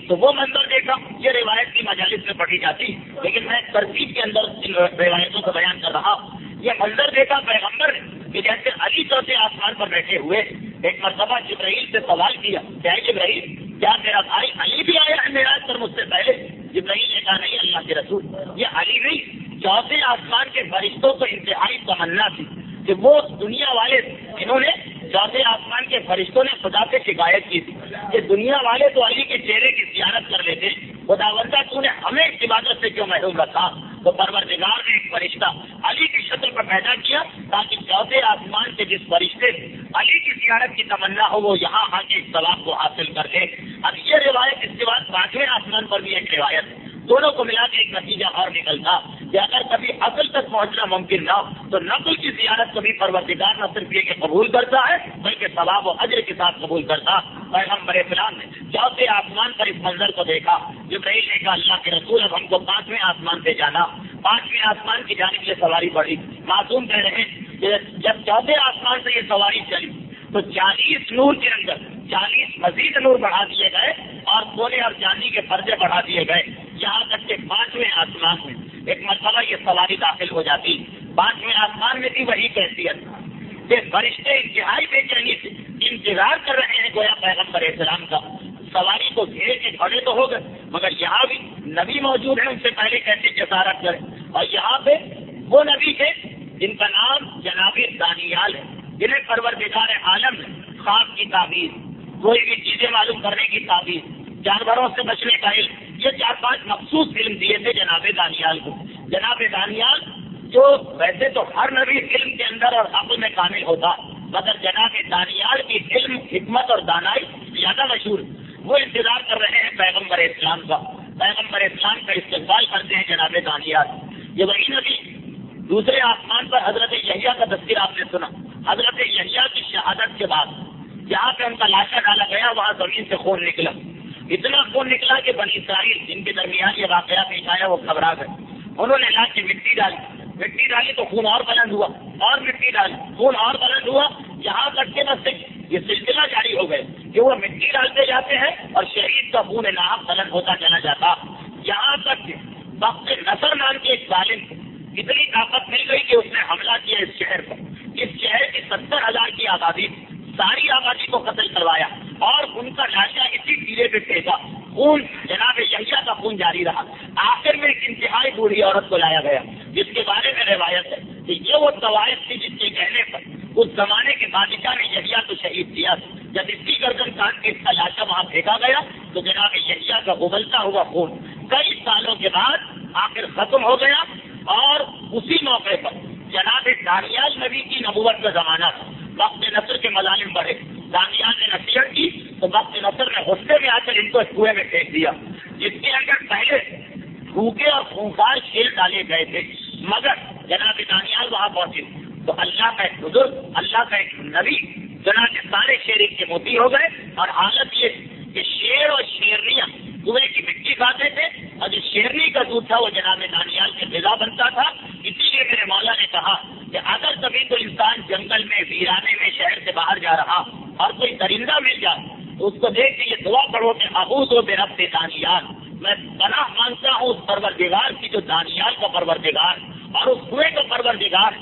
تو وہ منظر دیکھا. یہ روایت کی مجالس میں پڑھی جاتی، لیکن میں ترتیب کے اندر ان روایتوں کو بیان کر رہا. یہ منظر دیکھا پیغمبر نے کہ جیسے علی چوتھے آسمان پر بیٹھے ہوئے. ایک مرتبہ جبرائیل سے سوال کیا، کیا جبرائیل کیا میرا بھائی علی بھی آیا ہے معراج پر مجھ سے پہلے؟ جبرائیل نے کہا نہیں اللہ کے رسول، یہ علی نہیں، چوتھے آسمان کے فرشتوں کو انتہائی تمنا تھی کہ وہ دنیا والے، انہوں نے چوتھے آسمان کے فرشتوں نے خدا سے شکایت کی تھی کہ دنیا والے تو علی کے چہرے کی زیارت کر لیتے، خداوندہ تو نے ہمیں اس عبادت سے کیوں محروم رکھا؟ تو پروردگار نے ایک فرشتہ علی کی شکل پر پیدا کیا تاکہ چوتھے آسمان سے جس فرشتے علی کی زیارت کی تمنا ہو وہ یہاں آ کے اس ثواب کو حاصل کر لے. اب یہ روایت اس کے بعد پانچویں آسمان پر بھی ایک روایت ہے. دونوں کو ملا کے ایک نتیجہ اور نکلتا کہ اگر کبھی عقل تک پہنچنا ممکن نہ ہو تو نقل کی زیارت کبھی پروردگار نہ صرف یہ کہ قبول کرتا ہے بلکہ ثواب و اجر کے ساتھ قبول کرتا. پیغمبر اسلام نے چوتھے آسمان پر اس منظر کو دیکھا. جبرائیل نے کہا اللہ کے رسول اب ہم کو پانچویں آسمان پہ جانا. پانچویں آسمان کی جانب یہ سواری بڑھی. معصوم کہہ رہے ہیں کہ جب چوتھے آسمان سے یہ سواری چلی تو 40 نور کے اندر 40 مزید نور بڑھا دیے گئے اور سونے اور چاندی کے پردے بڑھا دیے گئے، یہاں تک کہ پانچویں آسمان میں ایک مرتبہ یہ سواری داخل ہو جاتی. پانچویں آسمان میں بھی وہی کیفیت کہ فرشتے انتہائی بے چینی سے انتظار کر رہے ہیں گویا پیغمبر اسلام کا. سواری کو گھیر کے کھڑے تو ہو گئے مگر یہاں بھی نبی موجود ہیں، ان سے پہلے کیسے جسارت کریں. اور یہاں پہ وہ نبی تھے جن کا نام جناب دانیال ہے، جنہیں پروردگار عالم نے خواب کی تعبیر، کوئی بھی چیزیں معلوم کرنے کی تعبیر، جانوروں سے بچنے کا علم، یہ 4-5 مخصوص علم دیے تھے جناب دانیال کو. جناب دانیال جو ویسے تو ہر نبی علم کے اندر اور عقل میں کامل ہوتا مگر جناب دانیال کی علم، حکمت اور دانائی زیادہ مشہور. وہ انتظار کر رہے ہیں پیغمبر اسلام کا. پیغمبر اسلام کا استقبال کرتے ہیں جناب دانیال. یہ وہی نبی دوسرے آسمان پر حضرت یحییٰ کا تذکر آپ نے سنا. حضرت یحییٰ کی شہادت کے بعد جہاں پہ ان کا لاشا ڈالا گیا وہاں زمین سے خون نکلا. اتنا خون نکلا کہ بنی اسرائیل جن کے درمیان یہ واقعہ پیش آیا وہ گھبرا گئے. انہوں نے لا کے مٹی ڈالی تو خون اور بلند ہوا، اور مٹی ڈالی خون اور بلند ہوا، یہاں تک کہ بس یہ سلسلہ جاری ہو گئے کہ وہ مٹی ڈالتے جاتے ہیں اور شہید کا خون ناحق بلند ہوتا چلا جاتا. یہاں تک کہ وقت نصر نام کے ایک ظالم کو اتنی طاقت مل گئی کہ اس نے حملہ کیا اس شہر پر. اس شہر کی 70,000 کی آبادی، ساری آبادی کو قتل کروایا اور ان کا لاشا اسی ٹیلے پہ پھینکا. خون جناب یحییٰ کا خون جاری رہا. آخر میں ایک انتہائی بوڑھی عورت کو لایا گیا جس کے بارے میں روایت ہے کہ یہ وہ طوائف تھی جس کے کہنے پر اس زمانے کے بادشاہ نے یحییٰ کو شہید کیا. جب اس کی گردن کاٹ کے اس کا لاشا وہاں پھینکا گیا تو جناب یحییٰ کا ابلتا ہوا خون کئی سالوں کے بعد آخر ختم ہو گیا. اور اسی موقع پر جناب دانیال نبی کی نبوت کا زمانہ تھا. وقت نصر کے مظالم بڑھے. دانیال نے نصیحت کی تو وقت نصر نے غصے میں آ کر ان کو اس کنویں میں پھینک دیا جس کے اندر پہلے بھوکے اور خونخوار شیر ڈالے گئے تھے. مگر جناب دانیال وہاں پہنچے تو اللہ کا ایک بزرگ، اللہ کا ایک نبی جناب سارے شیر کے موتی ہو گئے. اور حالت یہ کہ شیر اور شیرنیاں کنویں کی مٹی کھاتے تھے اور جو شیرنی کا دودھ تھا وہ جناب دانیال کے غذا بنتا تھا. اسی لیے میرے مولا نے کہا کہ اگر کبھی کوئی انسان جنگل میں، ویرانے میں، شہر سے باہر جا رہا اور کوئی درندہ مل جائے تو اس کو دیکھ کے یہ دعا پڑھو کہ اعوذ برب دانیال، میں پناہ مانگتا ہوں اس پروردگار کی جو دانیال کا پروردگار اور اس کنویں کا پروردگار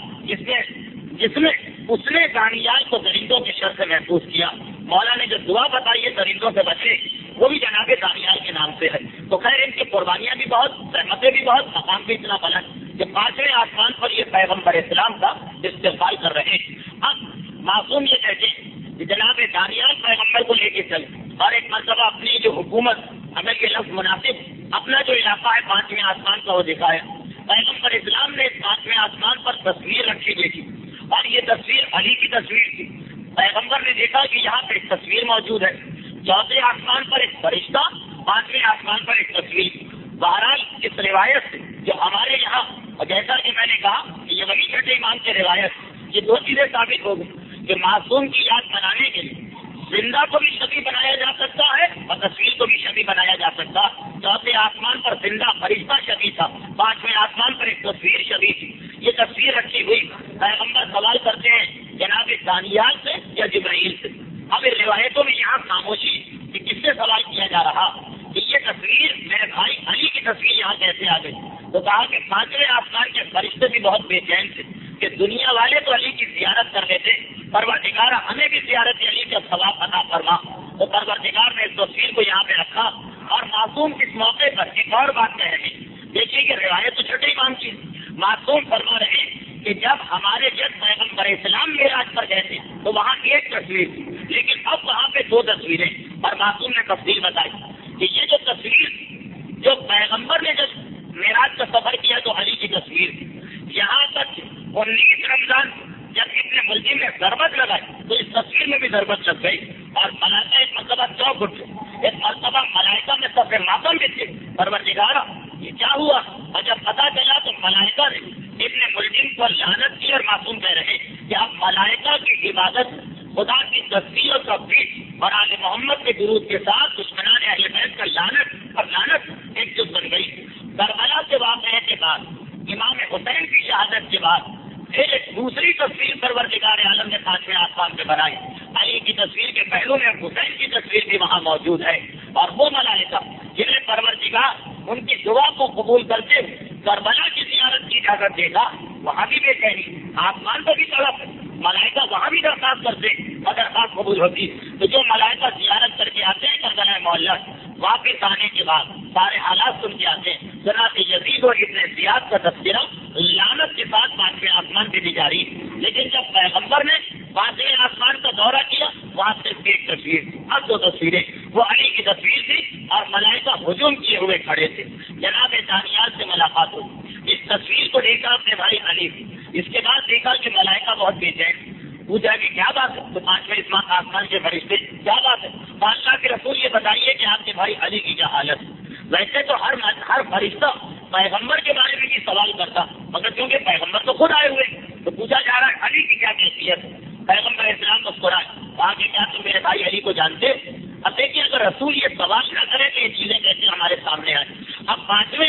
جس میں اس نے دانیال کو درندوں کے شر سے محفوظ کیا. مولا نے جو دعا بتائی ہے درندوں سے بچے وہ بھی جناب دانیال کے نام سے ہے. تو خیر ان کی قربانیاں بھی بہت، رحمتیں بھی بہت، مقام بھی اتنا بلند کہ پانچویں آسمان پر یہ پیغمبر اسلام کا استقبال کر رہے ہیں. اب معصوم یہ کہتے ہیں کہ جناب دانیال پیغمبر کو لے کے چلے اور ایک مرتبہ اپنی جو حکومت، اگر یہ لفظ مناسب، اپنا جو علاقہ ہے پانچویں آسمان کا وہ دکھایا. پیغمبر اسلام نے اس پانچویں آسمان پر تصویر رکھی ہوئی تھی اور یہ تصویر علی کی تصویر تھی. پیغمبر نے دیکھا کہ یہاں پہ ایک تصویر موجود ہے. چوتھے آسمان پر ایک فرشتہ، پانچویں آسمان پر ایک تصویر. بہرحال اس روایت سے جو ہمارے یہاں، اور جیسا کہ میں نے کہا کہ یہ وہی چھٹے امام کی روایت، یہ دو چیزیں ثابت ہو گئی کہ معصوم کی یاد بنانے کے لیے زندہ کو بھی شبیہ بنایا جا سکتا ہے اور تصویر کو بھی شبیہ بنایا جا سکتا. چوتھے آسمان پر زندہ فرشتہ شبیہ تھا، پانچویں آسمان پر ایک تصویر شبیہ تھی. یہ تصویر رکھی ہوئی. پیغمبر سوال کرتے ہیں جناب دانیال سے یا جبرائیل سے. اب روایتوں میں یہاں خاموشی کہ کس سے سوال کیا جا رہا کہ یہ تصویر میرے بھائی علی کی تصویر یہاں کیسے آ گئی؟ تو کہا کہ 5ویں آسمان کے فرشتے بھی بہت بے چین تھے کہ دنیا والے تو علی کی زیارت کر لیتے، پروردگار ہمیں بھی زیارت علی کا ثواب عطا فرما۔ تو پروردگار نے اس تصویر کو یہاں پہ رکھا اور معصوم اس موقع پر ایک اور بات کہہ رہے ہیں، دیکھیے کہ روایت تو چھٹے امام کی، معصوم فرما رہے ہیں کہ جب ہمارے جب پیغمبر اسلام معراج پر گئے تھے تو وہاں ایک تصویر تھی، لیکن اب وہاں پہ 2 تصویریں، اور معصوم نے تفصیل بتائی کہ یہ جو تصویر جو پیغمبر نے جب معراج کا سفر کیا تو علی کی تصویر تھی، یہاں تک 19 رمضان جب ابن ملجم نے ضربت لگائی تو اس تصویر میں بھی ضربت لگ گئی، اور ملائکہ ایک مرتبہ چوک اٹھے، ایک مرتبہ ملائکہ میں سب ماتم بھی تھے، پروردگار یہ کیا ہوا؟ اور جب پتا چلا تو ملائکہ نے ابن ملجم کو لعنت کی، اور معصوم کہہ رہے کہ اب ملائکہ کی عبادت، خدا کی تصویر اور تقدیس اور آل محمد کے درود کے ساتھ دشمنان اہل بیت کا لعنت اور لعنت ایک جز بن گئی۔ کربلا کے واقعے کے بعد، امام حسین کی شہادت کے بعد پھر ایک دوسری تصویر پروردگار عالم نے 5ویں آسمان پہ بنائی، علی کی تصویر کے پہلو میں حسین کی تصویر بھی وہاں موجود ہے، اور وہ ملائکہ جنہیں پروردگار ان کی دعا کو قبول کرتے کربلا کی زیارت کی اجازت دے گا، وہاں بھی بے چینی، آسمان پہ بھی طرف ملائکہ وہاں بھی درخواست کرتے اور درخواست قبول ہوتی۔ تو جو ملائکہ زیارت کر کے آتے ہیں کربلا معلیٰ، واپس آنے کے بعد سارے حالات سن کے آتے ہیں، جناب یزید اور ابن زیاد کا تذکرہ لعنت کے ساتھ 5ویں آسمان پہ بھی جاری، لیکن جب پیغمبر نے 5ویں آسمان کا دورہ کیا وہاں صرف ایک تصویر، اب 2 تصویریں، وہ علی کی تصویر تھی اور ملائکہ ہجوم کیے ہوئے کھڑے تھے، جناب دانیال سے ملاقات ہوئی، اس تصویر کو دیکھا اپنے بھائی علی، اس کے بعد دیکھا کہ ملائکہ بہت بے چین، پوچھا کہ کیا بات ہے؟ تو 5ویں آسمان کے فرشتے کیا بات ہے؟ اللہ کے رسول یہ بتائیے کہ آپ کے بھائی علی کی کیا حالت؟ ویسے تو ہر فرشتہ پیغمبر کے بارے میں بھی سوال کرتا، مگر کیونکہ پیغمبر تو خود آئے ہوئے تو پوچھا جا رہا ہے علی کی کیا کیفیت؟ پیغمبر اسلام مسکرائے، کہا کہ کیا تم میرے بھائی علی کو جانتے؟ اب دیکھیے اگر رسول یہ سوال نہ کرے تو یہ چیزیں کیسے ہمارے سامنے آئے؟ اب 5ویں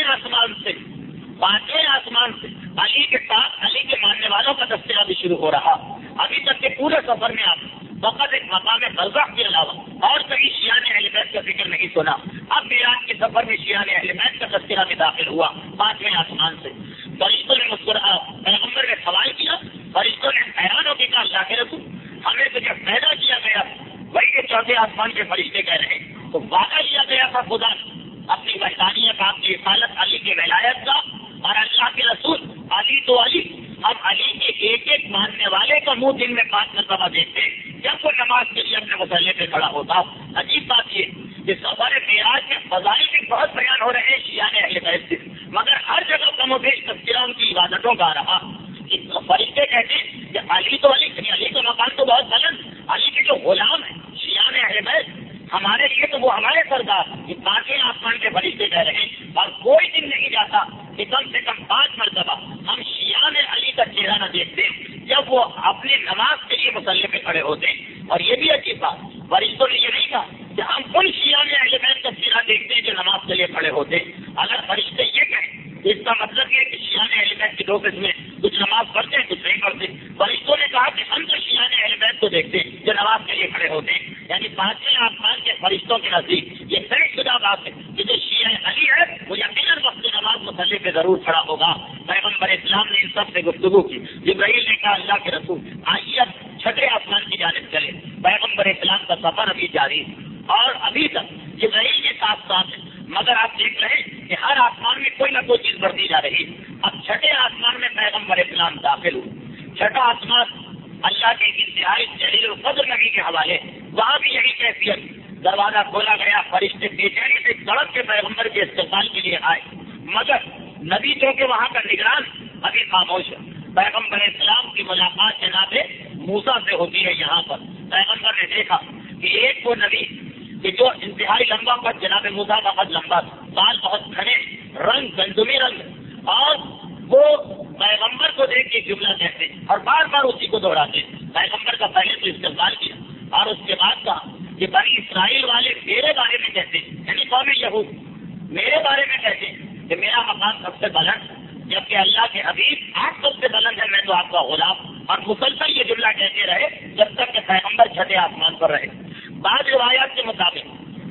آسمان سے علی کے ساتھ علی کے ماننے والوں کا تذکرہ بھی شروع ہو رہا۔ ابھی تک کے پورے سفر میں آپ فقط ایک مقام برزخ کے علاوہ اور کئی شیعان اہل بیت کا ذکر نہیں سنا۔ اب معراج کے سفر میں شیعان اہل بیت کا تذکرہ بھی داخل ہوا 5ویں آسمان سے۔ فرشتوں نے مسکرایا، پیغمبر نے سوال کیا، فرشتوں نے حیران ہو کے کہا اللہ کے رسول ہمیں تو جب پیدا کیا گیا وہی کے 4ویں آسمان کے فرشتے کہہ رہے ہیں، تو وعدہ لیا گیا تھا خدا اپنی وحدانیت، آپ کی رسالت، علی کی ولایت کا، اور اللہ کے رسول علی تو علی، ہم علی کے ایک ایک ماننے والے کا منہ دن میں 5 مرتبہ دیکھتے جب وہ نماز کے لیے اپنے مسئلے پہ کھڑا ہوتا۔ عجیب بات یہ کہ سفر معراج میں فضائل بھی بہت بیان ہو رہے ہیں شیعان اہل بیت سے، مگر ہر جگہ کم و بیش تذکرہ ان کی عبادتوں کا رہا۔ فرشتے کہتے ہیں کہ علی تو علی کا مقام تو بہت بلند، علی کے جو غلام ہیں شیعان اہل بیت ہمارے لیے تو وہ ہمارے سردار، یہ 5ویں آسمان کے فرشتے کہہ رہے ہیں، اور کوئی دن نہیں جاتا کہ کم سے کم 5 مرتبہ ہم شیعان علی کا چہرہ نہ دیکھتے جب وہ اپنی نماز کے لیے مسلح پہ کھڑے ہوتے۔ اور یہ بھی عجیب بات، فرشتوں نے یہ نہیں کہا کہ ہم ان شیعان اہل بیت کا چہرہ دیکھتے ہیں جو نماز کے لیے کھڑے ہوتے۔ اگر فرشتے یہ کہیں تو اس کا مطلب یہ کہ شیعان اہل بیت کی 2 قسمیں، کچھ نماز پڑھتے ہیں کچھ نہیں پڑھتے۔ فرشتوں نے کہا کہ ہم تو شیعان اہل بیت کو دیکھتے ہیں جو نماز کے لیے کھڑے ہوتے ہیں، یعنی 5ویں آسمان کے فرشتوں کے نزدیک یہ طے شدہ بات ہے کہ جو شیعہ علی ہے وہ یقیناً وقت نماز مسلح پہ ضرور کھڑا ہوگا۔ پیغمبر اسلام نے ان سب سے گفتگو کی، جبرائیل نے کہا اللہ کے رسول آئیے اب 6 آسمان کی جانب چلے۔ پیغمبر اسلام کا سفر ابھی جاری اور ابھی تک جبرائیل کے ساتھ ہے، مگر آپ دیکھ رہے ہیں کہ ہر آسمان میں کوئی نہ کوئی چیز بڑھتی جا رہی۔ اب 6 آسمان میں پیغمبر اسلام داخل ہوئے۔ 6 آسمان اللہ کے انتہائی جلیل القدر نبی کے حوالے، وہاں بھی یہی کیفیت، دروازہ کھولا گیا، فرشتے بے چینی سے سڑک کے پیغمبر کے استقبال کے لیے آئے، مگر نبی چونکہ وہاں کا نگران ابھی خاموش ہے۔ پیغمبر اسلام کی ملاقات جناب موسیٰ سے ہوتی ہے۔ یہاں پر پیغمبر نے دیکھا کہ ایک وہ نبی کہ جو انتہائی لمبا قد، جناب موسیٰ کا قد لمبا، بال بہت گھنے، رنگ گندمی رنگ، اور وہ پیغمبر کو دیکھ کے جملہ کہتے اور بار بار اسی کو دوہراتے۔ پیغمبر کا پہلے تو استقبال کیا اور اس کے بعد کہا کہ بنی اسرائیل والے میرے بارے میں کہتے، یعنی قوم یہود میرے بارے میں کہتے کہ میرا مقام سب سے بلند، جبکہ اللہ کے حبیب آپ سب سے بلند ہے، میں تو آپ کا غلام۔ اور مسلسل یہ جملہ کہتے رہے جب تک کہ پیغمبر 6 آسمان پر رہے۔ بعض روایات کے مطابق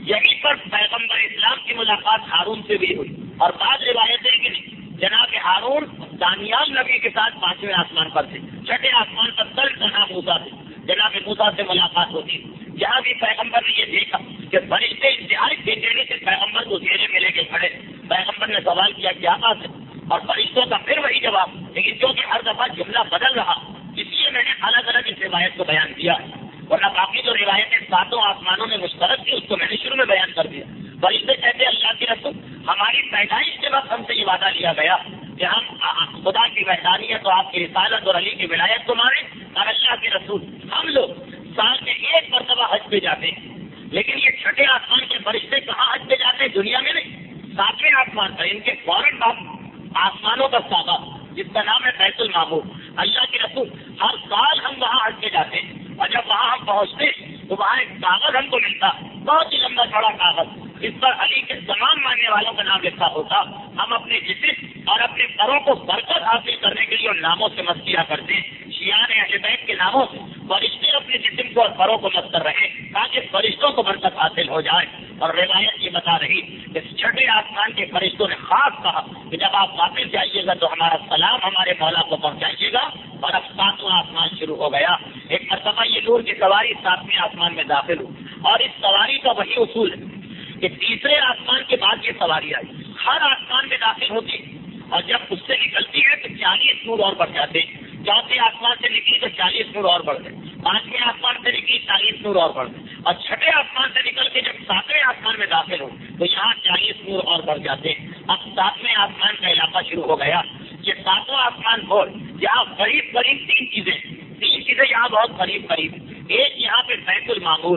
یہیں پر پیغمبر اسلام کی ملاقات ہارون سے بھی ہوئی، اور بعض روایتیں کہ جناب ہارون دانیال نبی کے ساتھ 5ویں آسمان پر تھے، 6ٹھے آسمان پر تل تنہا موسیٰ تھے، جناب موسیٰ سے ملاقات ہوتی، جہاں بھی پیغمبر نے یہ دیکھا کہ فرشتے انتہائی بے چینی سے پیغمبر کو گھیرے میں لے کے کھڑے، پیغمبر نے سوال کیا کیا بات ہے، اور فرشتوں کا پھر وہی جواب، لیکن کیونکہ ہر دفعہ جملہ بدل رہا اس لیے میں نے الگ الگ اس روایت کو بیان کیا، ورنہ باقی جو روایتیں 7 آسمانوں میں مشترک تھی اس کو میں نے شروع میں بیان کر دیا۔ فرشتے کہتے اللہ کے رسول ہماری پیدائش کے وقت ہم سے یہ وعدہ لیا گیا کہ ہم خدا کی وحدانیت اور آپ کی رسالت اور علی کی ولایت کو مانیں، اور اللہ کے رسول ہم لوگ سال میں 1 مرتبہ حج پہ جاتے ہیں، لیکن یہ 6ٹھے آسمان کے فرشتے کہاں حج پہ جاتے ہیں؟ دنیا میں نہیں، 7ویں آسمان پر، ان کے فوراً بعد آسمانوں کا صحابہ جس کا نام ہے بیت المعمور، اللہ کے رسول ہر سال ہم وہاں حج پہ جاتے ہیں، اور جب وہاں ہم پہنچتے تو وہاں ایک کاغذ ہم کو ملتا، بہت ہی لمبا چوڑا کاغذ، اس پر علی کے تمام ماننے والوں کا نام لکھا ہوتا۔ ہم اپنے جسم اور اپنے پروں کو برکت حاصل کرنے کے لیے ان ناموں سے مست کیا کرتے ہیں، شیعان اہل بیت کے ناموں سے فرشتے اپنے جسم کو اور پروں کو مست کر رہے تاکہ فرشتوں کو برکت حاصل ہو جائے۔ اور روایت یہ بتا رہی کہ 6ٹھے آسمان کے فرشتوں نے خاص کہا کہ جب آپ واپس جائیے گا تو ہمارا سلام ہمارے مولا کو پہنچائیے گا، اور اب 7واں آسمان شروع ہو گیا۔ ایک مرتبہ یہ نور کی سواری 7ویں آسمان میں داخل ہوئی، اور اس سواری کا وہی اصول ہے کہ تیسرے آسمان کے بعد یہ سواری آئی، ہر آسمان میں داخل ہوتی، اور جب اس سے نکلتی ہے تو 40 نور اور بڑھ جاتے، 4تھے آسمان سے نکلی تو 40 نور اور بڑھ گئے، 5ویں آسمان سے نکلی 40 نور اور بڑھ گئے، اور 6ٹھے آسمان سے نکل کے جب 7ویں آسمان میں داخل ہو تو یہاں 40 نور اور بڑھ جاتے۔ اب 7ویں آسمان کا علاقہ شروع ہو گیا، یہ 7واں آسمان بول یہاں قریب 3 چیزیں یہاں بہت قریب، ایک یہاں پہ بیت المعمور،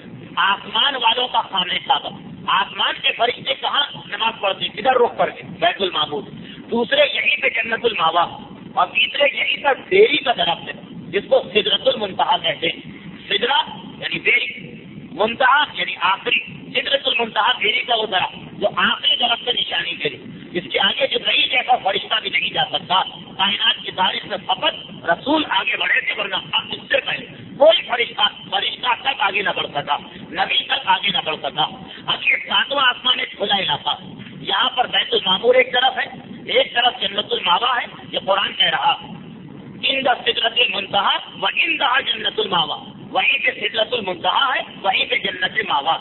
آسمان والوں کا خانہ کعبہ، آسمان کے فرشتے کہاں نماز پڑھتے کدھر رخ کر کے؟ بیت المعمور۔ دوسرے یہیں پہ جنت الماوا، اور تیسرے یہیں پر بیری کا درخت ہے جس کو سدرۃ المنتہا کہتے ہیں، سدرہ یعنی بیری، منتہا یعنی آخری، سدرۃ المنتہا بیری کا وہ درخت جو آخری درخت سے نشانی کے لیے، اس کے آگے جبرائیل جیسا فرشتہ بھی نہیں جا سکتا، کائنات کی تاریخ میں فقط رسول آگے بڑھے تھے، ورنہ اب اس سے پہلے کوئی فرشتہ تک آگے نہ بڑھ سکا، نبی تک آگے نہ بڑھ سکا۔ اب یہ 7واں آسمان ایک کھلا علاقہ، یہاں پر بیت المعمور ایک طرف ہے، ایک طرف جنت الماوا ہے، یہ قرآن کہہ رہا عند سدرۃ المنتہا وعندہا جنت الماوا، وہیں پہ سدرۃ المنتہا ہے، وہیں پہ جنت ماوا،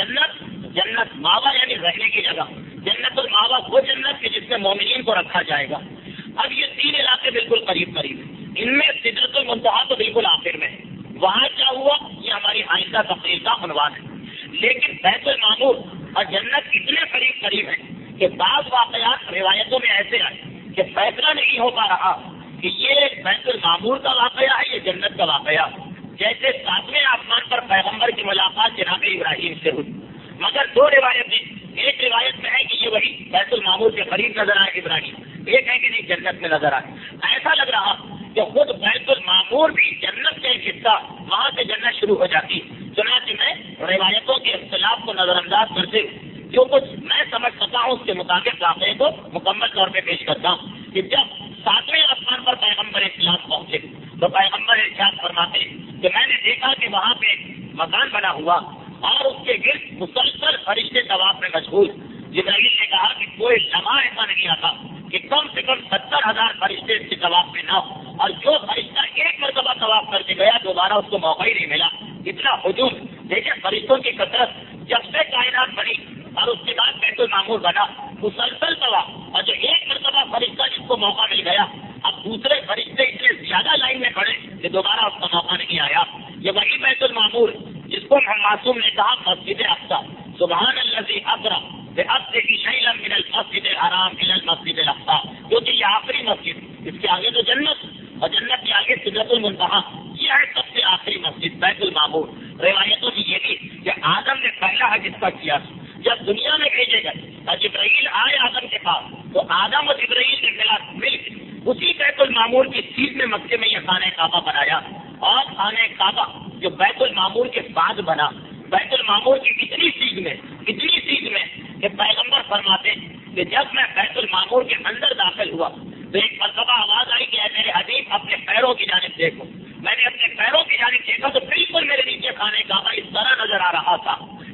جنت ماوا یعنی رہنے کی جگہ، جنت الماوا وہ جنت ہے جس میں مومنین کو رکھا جائے گا۔ اب یہ 3 علاقے بالکل قریب ہیں، ان میں سدرۃ المنتہا تو بالکل آخر میں ہے، وہاں کیا ہوا یہ ہماری آئندہ تقریر کا عنوان ہے، لیکن بیت المعمور اور جنت اتنے قریب ہیں کہ بعض واقعات روایتوں میں ایسے آئے کہ فیصلہ نہیں ہو پا رہا کہ یہ بیت المعمور کا واقعہ ہے یہ جنت کا واقعہ، جیسے 7ویں آسمان پر پیغمبر کی ملاقات جناب ابراہیم سے ہوئی، مگر 2 روایتیں، ایک روایت میں ہے کہ یہ وہی بیت المعمور کے قریب نظر آئے ابراہیم، ایک ہے کہ نہیں جنت میں نظر آئے۔ ایسا لگ رہا کہ خود بیت المعمور بھی جنت کا ایک حصہ، وہاں سے جنت شروع ہو جاتی، چنانچہ میں روایتوں کے اختلاف کو نظر انداز کرتے جو کچھ میں سمجھ سکتا ہوں اس کے مطابق واقعے کو مکمل طور پہ پیش کرتا ہوں کہ جب 7ویں آسمان پر پیغمبر اسلام پہنچے تو پیغمبر ارشاد فرماتے کہ میں نے دیکھا کہ وہاں پہ مکان بنا ہوا اور اس کے گرد مسلسل فرشتے طواف میں مشغول۔ جبرائیل نے کہا کہ کوئی لمحہ ایسا نہیں آتا کہ کم سے کم 70,000 فرشتے اس کے طواف میں نہ ہو، اور جو فرشتہ ایک مرتبہ طواف کر کے گیا دوبارہ اس کو موقع ہی نہیں ملا، اتنا ہجوم۔ دیکھیں فرشتوں کی کثرت، جب سے کائنات بنی اور اس کے بعد بیت المعمور بنا مسلسل طواف، اور جو ایک مرتبہ فرشتہ جس کو موقع مل گیا اب دوسرے فرشتے اتنے زیادہ لائن میں کھڑے کہ دوبارہ اس کا موقع نہیں آیا۔ یہ وہی بیت المعمور جس کو ہم معصوم نے کہا مسجد اقصی، سبحان الذی اسری بعبدہ شیئا من المسجد الحرام الی المسجد الاقصی، کیونکہ یہ آخری مسجد، اس کے آگے تو جنت اور جنت کے آگے سدرۃ المنتہا، یہ ہے سب سے آخری مسجد بیت المعمور۔ روایتوں کی یہ بھی کہ آدم نے پہلا حج اس کا کیا، جب دنیا میں بھیجے گئے اور جبرائیل آئے آدم کے پاس تو آدم اور جبرائیل نے مل کے اسی بیت المعمور کی سیٹ میں مکے میں یہ خانہ کعبہ بنایا، اور خانہ کعبہ جو بیت المعمور کے بعد بنا، بیت المعمور کی اتنی سیٹ میں کہ پیغمبر فرماتے کہ جب میں بیت المعمور کے اندر داخل ہوا تو ایک مرتبہ آواز آئی کہ اے میرے حبیب اپنے پیروں کی جانب دیکھو۔ میں نے اپنے پیروں کی جانب دیکھا تو بالکل میرے نیچے خانہ کعبہ اس طرح نظر آ رہا تھا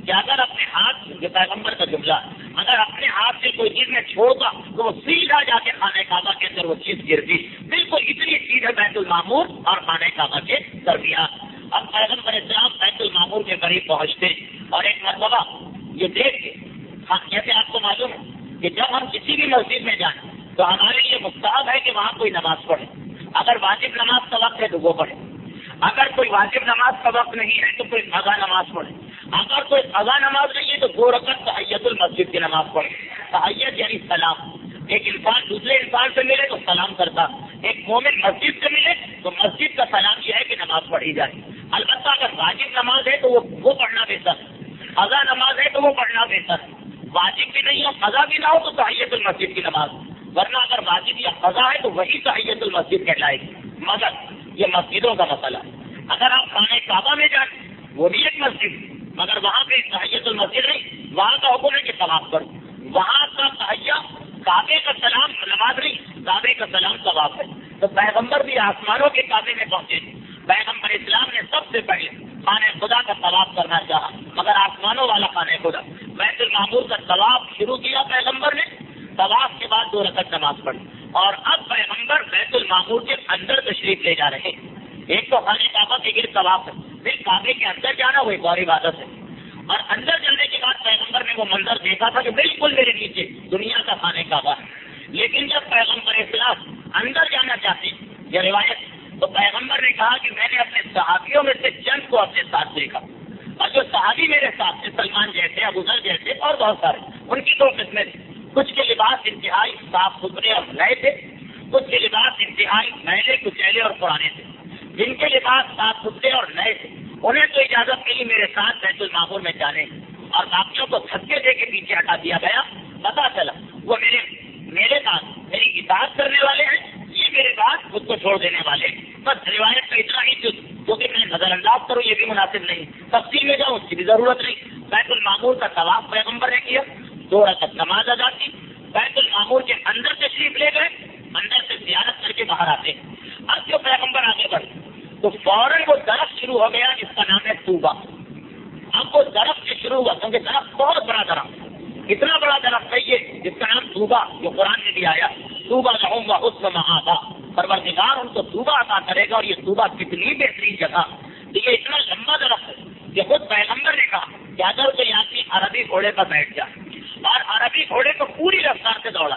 کہ اگر اپنے ہاتھ جو پیغمبر کا جملہ اگر اپنے ہاتھ سے کوئی چیز میں چھوڑتا تو وہ سیدھا جا کے خانہ کعبہ کے اندر وہ چیز گرتی. بالکل اتنی چیز ہے بیت المعمور اور خانہ کعبہ کے درمیان. اب پیغمبر اسلام بیت المعمور کے قریب پہنچتے اور ایک مرتبہ یہ دیکھ کے جیسے آپ کو معلوم ہے کہ جب ہم کسی بھی مسجد میں جائیں تو ہمارے لیے مستحب ہے کہ وہاں کوئی نماز پڑھے. اگر واجب نماز کا وقت ہے تو وہ پڑھے. اگر کوئی واجب نماز کا وقت نہیں ہے تو کوئی قضا نماز پڑھے. اگر کوئی قضا نماز نہیں ہے تو 2 رکعت تحیت المسجد کی نماز پڑھے. تحیت یعنی سلام. ایک انسان دوسرے انسان سے ملے تو سلام کرتا. ایک مومن مسجد سے ملے تو مسجد کا سلام یہ ہے کہ نماز پڑھی جائے. البتہ اگر واجب نماز ہے تو وہ پڑھنا بہتر ہے. قضا نماز ہے تو وہ پڑھنا بہتر ہے. واجب بھی نہیں ہو قضا بھی نہ ہو تو تحیت المسجد کی نماز. ورنہ اگر واجب یا قضا ہے تو وہی تحیت المسجد کہلائے گی. مگر یہ مسجدوں کا مسئلہ ہے. اگر آپ خانہ کعبہ میں جائیں وہ بھی ایک مسجد مگر وہاں پہ تحیت المسجد نہیں. وہاں کا حکم ہے کہ طواف کرو. وہاں کا تحیہ کعبے کا سلام نماز نہیں کعبے کا سلام طواف ہے. تو پیغمبر بھی آسمانوں کے کعبے میں پہنچے. پیغمبر اسلام نے سب سے پہلے خانہ خدا کا طواف کرنا چاہا مگر آسمانوں والا خانہ خدا بیت المعمور کا طواف شروع کیا پیغمبر نے. طواف کے بعد 2 رکعت نماز پڑھی اور اب پیغمبر بیت المعمور کے اندر تشریف لے جا رہے ہیں. ایک تو خانہ کعبہ کے گرد طواف ہے پھر کعبے کے اندر جانا وہ ایک اور عبادت ہے. اور اندر جانے کے بعد پیغمبر نے وہ منظر دیکھا تھا کہ بالکل میرے نیچے دنیا کا خانہ کعبہ ہے. لیکن جب پیغمبر اسلام اندر جانا چاہتے یہ روایت تو پیغمبر نے کہا کہ میں نے اپنے صحابیوں میں سے چند کو اپنے ساتھ دیکھا اور جو صحابی میرے ساتھ تھے سلمان جیسے ابو ذر جیسے اور بہت سارے ان کی 2 قسمیں تھیں. کچھ کے لباس انتہائی صاف ستھرے اور نئے تھے. کچھ کے لباس انتہائی میلے کچیلے اور پرانے تھے. جن کے لباس صاف ستھرے اور نئے تھے انہیں تو اجازت ملی میرے ساتھ بیت المعمور میں جانے اور باقیوں کو دھکے دے کے پیچھے ہٹا دیا گیا. پتا چلا وہ میرے ساتھ میری اطاعت کرنے والے ہیں یہ میرے بات خود کو چھوڑ دینے والے. بس روایت کا اتنا ہی جو کہ میں نظر انداز کروں یہ بھی مناسب نہیں. تفصیل میں جاؤں اس کی بھی ضرورت نہیں. بیت المعمور کا طواف پیغمبر نے کیا 2 رکعت نماز ادا کی. بیت المعمور کے اندر تشریف لے گئے. اندر سے زیارت کر کے باہر آتے. اب جو پیغمبر آگے بڑھے تو فوراً وہ درخت شروع ہو گیا جس کا نام ہے طوبہ. اب وہ درخت سے شروع ہوا کیونکہ درخت بہت بڑا درخت اتنا بڑا درخت ہے یہ جس کا نام طوبہ جو قرآن میں بھی آیا طوبہ لہم وحسن مآبا. پروردگار ان کو طوبہ عطا کرے گا اور یہ طوبہ کتنی بہترین جگہ. یہ اتنا لمبا درخت ہے کہ خود پیغمبر نے کہا کہ اگر کوئی آدمی عربی گھوڑے پر بیٹھ جائے اور عربی گھوڑے کو پوری رفتار سے دوڑا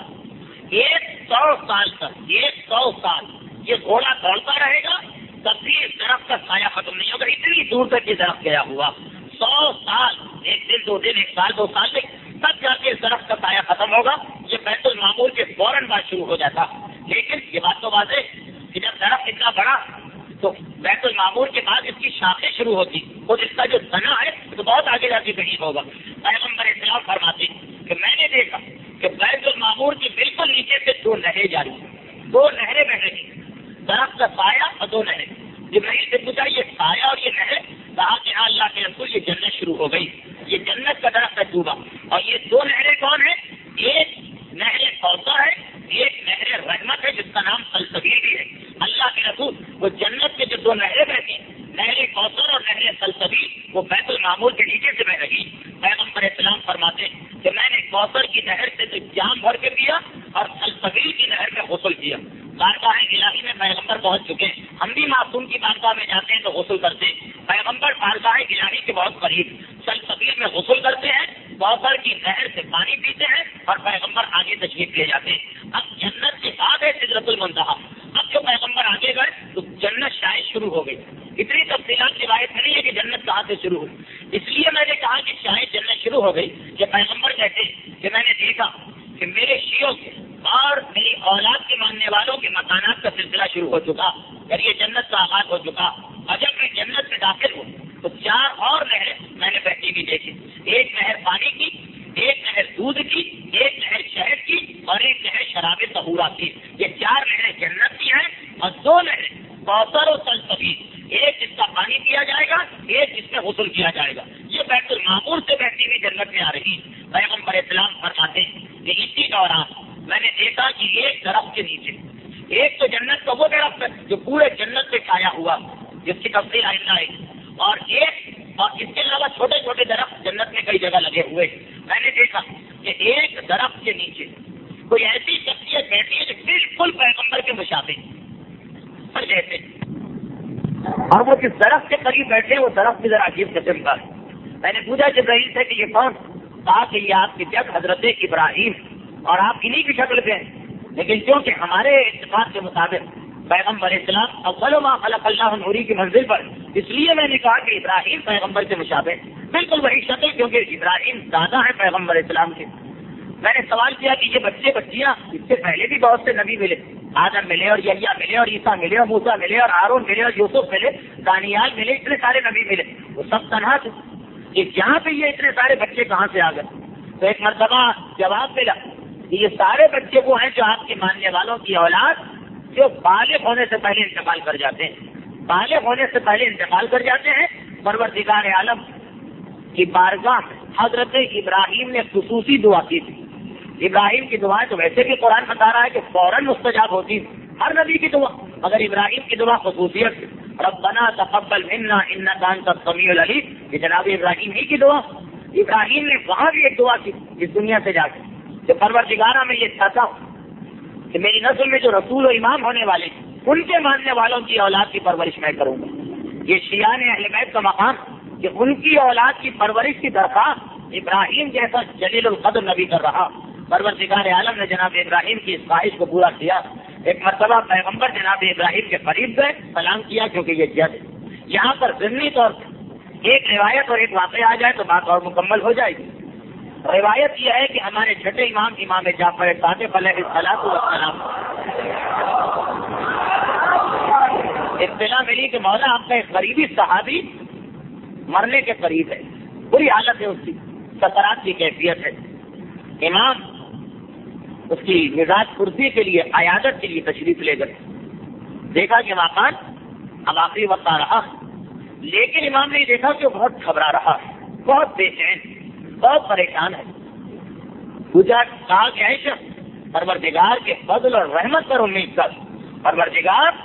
100 سال تک 100 سال یہ گھوڑا دوڑتا رہے گا تب بھی اس درخت کا سایہ ختم نہیں ہوگا. اتنی دور تک یہ درخت گیا ہوا 100 سال 1 دن 2 دن 1 سال 2 سال نہیں تب جا کے اس درخت کا سایہ ختم ہوگا. یہ بیت المعمور کے فوراً بعد شروع ہو جاتا. لیکن یہ بات تو واضح کہ جب درخت اتنا بڑا تو بیت المعمور کے بعد اس کی شاخیں شروع ہوتی اور اس کا جو تنا ہے تو بہت آگے جا کے کہیں ہوگا. پیغمبر اسلام فرماتے کہ میں نے دیکھا کہ بیت المعمور کے بالکل نیچے سے 2 نہریں جاری ہیں. 2 نہریں بہ رہی ہیں. درخت کا سایہ اور 2 نہریں. جبرائیل سے پوچھا یہ سایہ اور یہ نہر کہا کہ اللہ کے رسول یہ جنت شروع ہو گئی. یہ جنت کا درخت ہے طوبہ. اور یہ 2 نہریں کون ہیں؟ ایک نہر کوثر ہے ایک نہر رحمت ہے جس کا نام سلسبیل بھی ہے. اللہ کے رسول وہ جنت کے جو 2 نہریں بہتی ہیں نہر کوثر اور نہر سلسبیل وہ بیت المعمور کے نیچے سے بہ رہی. پیغمبر اسلام فرماتے کہ میں نے کوثر کی نہر سے تو جام بھر کے پیا اور سلسبیل کی نہر میں غسل کیا. بارگاہ الہی میں پیغمبر پہنچ چکے. ہم بھی معصوم کی بارگاہ میں جاتے ہیں تو غسل کرتے. پیغمبر بارگاہ الہی کے بہت قریب سلسبیل میں غسل کرتے ہیں. کوثر کی نہر سے پانی پیتے ہیں اور پیغمبر آگے تشریف لے جاتے ہیں. اب جنت کے بعد ہے سدرۃ المنتہا. اب جو پیغمبر آگے گئے تو جنت شاید شروع ہو گئی. اتنی تفصیلات کی روایت نہیں ہے کہ جنت کہاں سے شروع ہوئی. اس لیے میں نے کہا کہ شاید جنت شروع ہو گئی کہ پیغمبر کہتے کہ میں نے دیکھا کہ میرے شیعوں کے اور میری اولاد کے ماننے والوں کے مکانات کا سلسلہ شروع ہو چکا. پھر یہ جنت کا آغاز ہو چکا. اور جب میں جنت میں داخل ہوں تو 4 اور نہریں میں نے بہتی بھی دیکھی. ایک نہر پانی کی, ایک نہر دودھ کی, ایک نہر شہد کی اور ایک نہر شراب طہورا کی. یہ 4 نہریں جنت کی ہیں اور 2 نہریں کوثر و سلسبیل. ایک جس کا پانی پیا جائے گا ایک جس میں غسل کیا جائے گا. یہ بیت المعمور سے بہتی ہوئی جنت میں آ رہی. پیغمبر اسلام فرماتے کہ اسی دوران میں نے دیکھا کہ ایک درخت کے نیچے ایک تو جنت کا وہ درخت ہے جو پورے جنت سے چھایا ہوا جس کی تفصیل آئندہ ہے اور ایک اور اس کے علاوہ چھوٹے چھوٹے درخت جنت میں کئی جگہ لگے ہوئے. میں نے دیکھا کہ ایک درخت کے نیچے کوئی ایسی شخصیت بیٹھی ہے جو بالکل پیغمبر کے مشابہ جیسے, اور وہ جس درخت کے قریب بیٹھے وہ درخت بھی ذرا عجیب قسم کا ہے. میں نے پوچھا جبرائیل سے کہ یہ کون؟ کہا کہ یہ آپ کے جد حضرت ابراہیم اور آپ انہی کی شکل کے ہیں. لیکن کیونکہ ہمارے اتفاق کے مطابق پیغمبر اسلام اول ما خلق اللہ نوری کی منزل پر, اس لیے میں نے کہا کہ ابراہیم پیغمبر کے مشابہ بالکل وہی شکل, کیونکہ ابراہیم دادا ہے پیغمبر اسلام کے. میں نے سوال کیا کہ یہ بچے بچیاں اس سے پہلے بھی بہت سے نبی ملے, آدم ملے اور یحییٰ ملے اور عیسیٰ ملے اور موسیٰ ملے اور ہارون ملے اور یوسف ملے, دانیال ملے, اتنے سارے نبی ملے, وہ سب تنہا تھے. یہاں پہ یہ اتنے سارے بچے کہاں سے آ گئے؟ تو ایک مرتبہ جواب ملا کہ یہ سارے بچے وہ ہیں جو آپ کے ماننے والوں کی اولاد جو بالغ ہونے سے پہلے انتقال کر جاتے ہیں. بالغ ہونے سے پہلے انتقال کر جاتے ہیں. پروردگار عالم کی بارگاہ حضرت ابراہیم نے خصوصی دعا کی تھی. ابراہیم کی دعا تو ویسے بھی قرآن بتا رہا ہے کہ فوراً مستجاب ہوتی ہر نبی کی دعا, مگر ابراہیم کی دعا خصوصیت ربنا تقبل منا انک انت السمیع العلیم, یہ جناب ابراہیم ہی کی دعا. ابراہیم نے وہاں بھی ایک دعا کی اس دنیا سے جا کے کہ پروردگارہ میں یہ چاہتا ہوں کہ میری نسل میں جو رسول و امام ہونے والے ان کے ماننے والوں کی اولاد کی پرورش میں کروں گا. یہ شیعان اہل بیت کا مقام کہ ان کی اولاد کی پرورش کی درخواست ابراہیم جیسا جلیل القدر نبی کر رہا. پروردگار عالم نے جناب ابراہیم کی اس خواہش کو پورا کیا. ایک مرتبہ پیغمبر جناب ابراہیم کے قریب گئے, سلام کیا, کیونکہ یہ جد یہاں پر ضمنی طور پر ایک روایت اور ایک واقعہ آ جائے تو بات اور مکمل ہو جائے گی. روایت یہ ہے کہ ہمارے چھٹے امام جعفر صادق علیہ الصلوۃ والسلام اطلاع ملی کہ مولا آپ کا ایک قریبی صحابی مرنے کے قریب ہے, بری حالت ہے, اس کی سکرات کی کیفیت ہے. امام اس کی مزاج پرسی کے لیے عیادت کے لیے تشریف لے گئے. دیکھا کہ مکان اب آخری وقت آ رہا, لیکن امام نے دیکھا کہ وہ بہت گھبرا رہا, بہت بے چین, بہت پریشان ہے. پوچھا کہا کہ عائشہ پروردگار کے فضل اور رحمت پر امید کر, پروردگار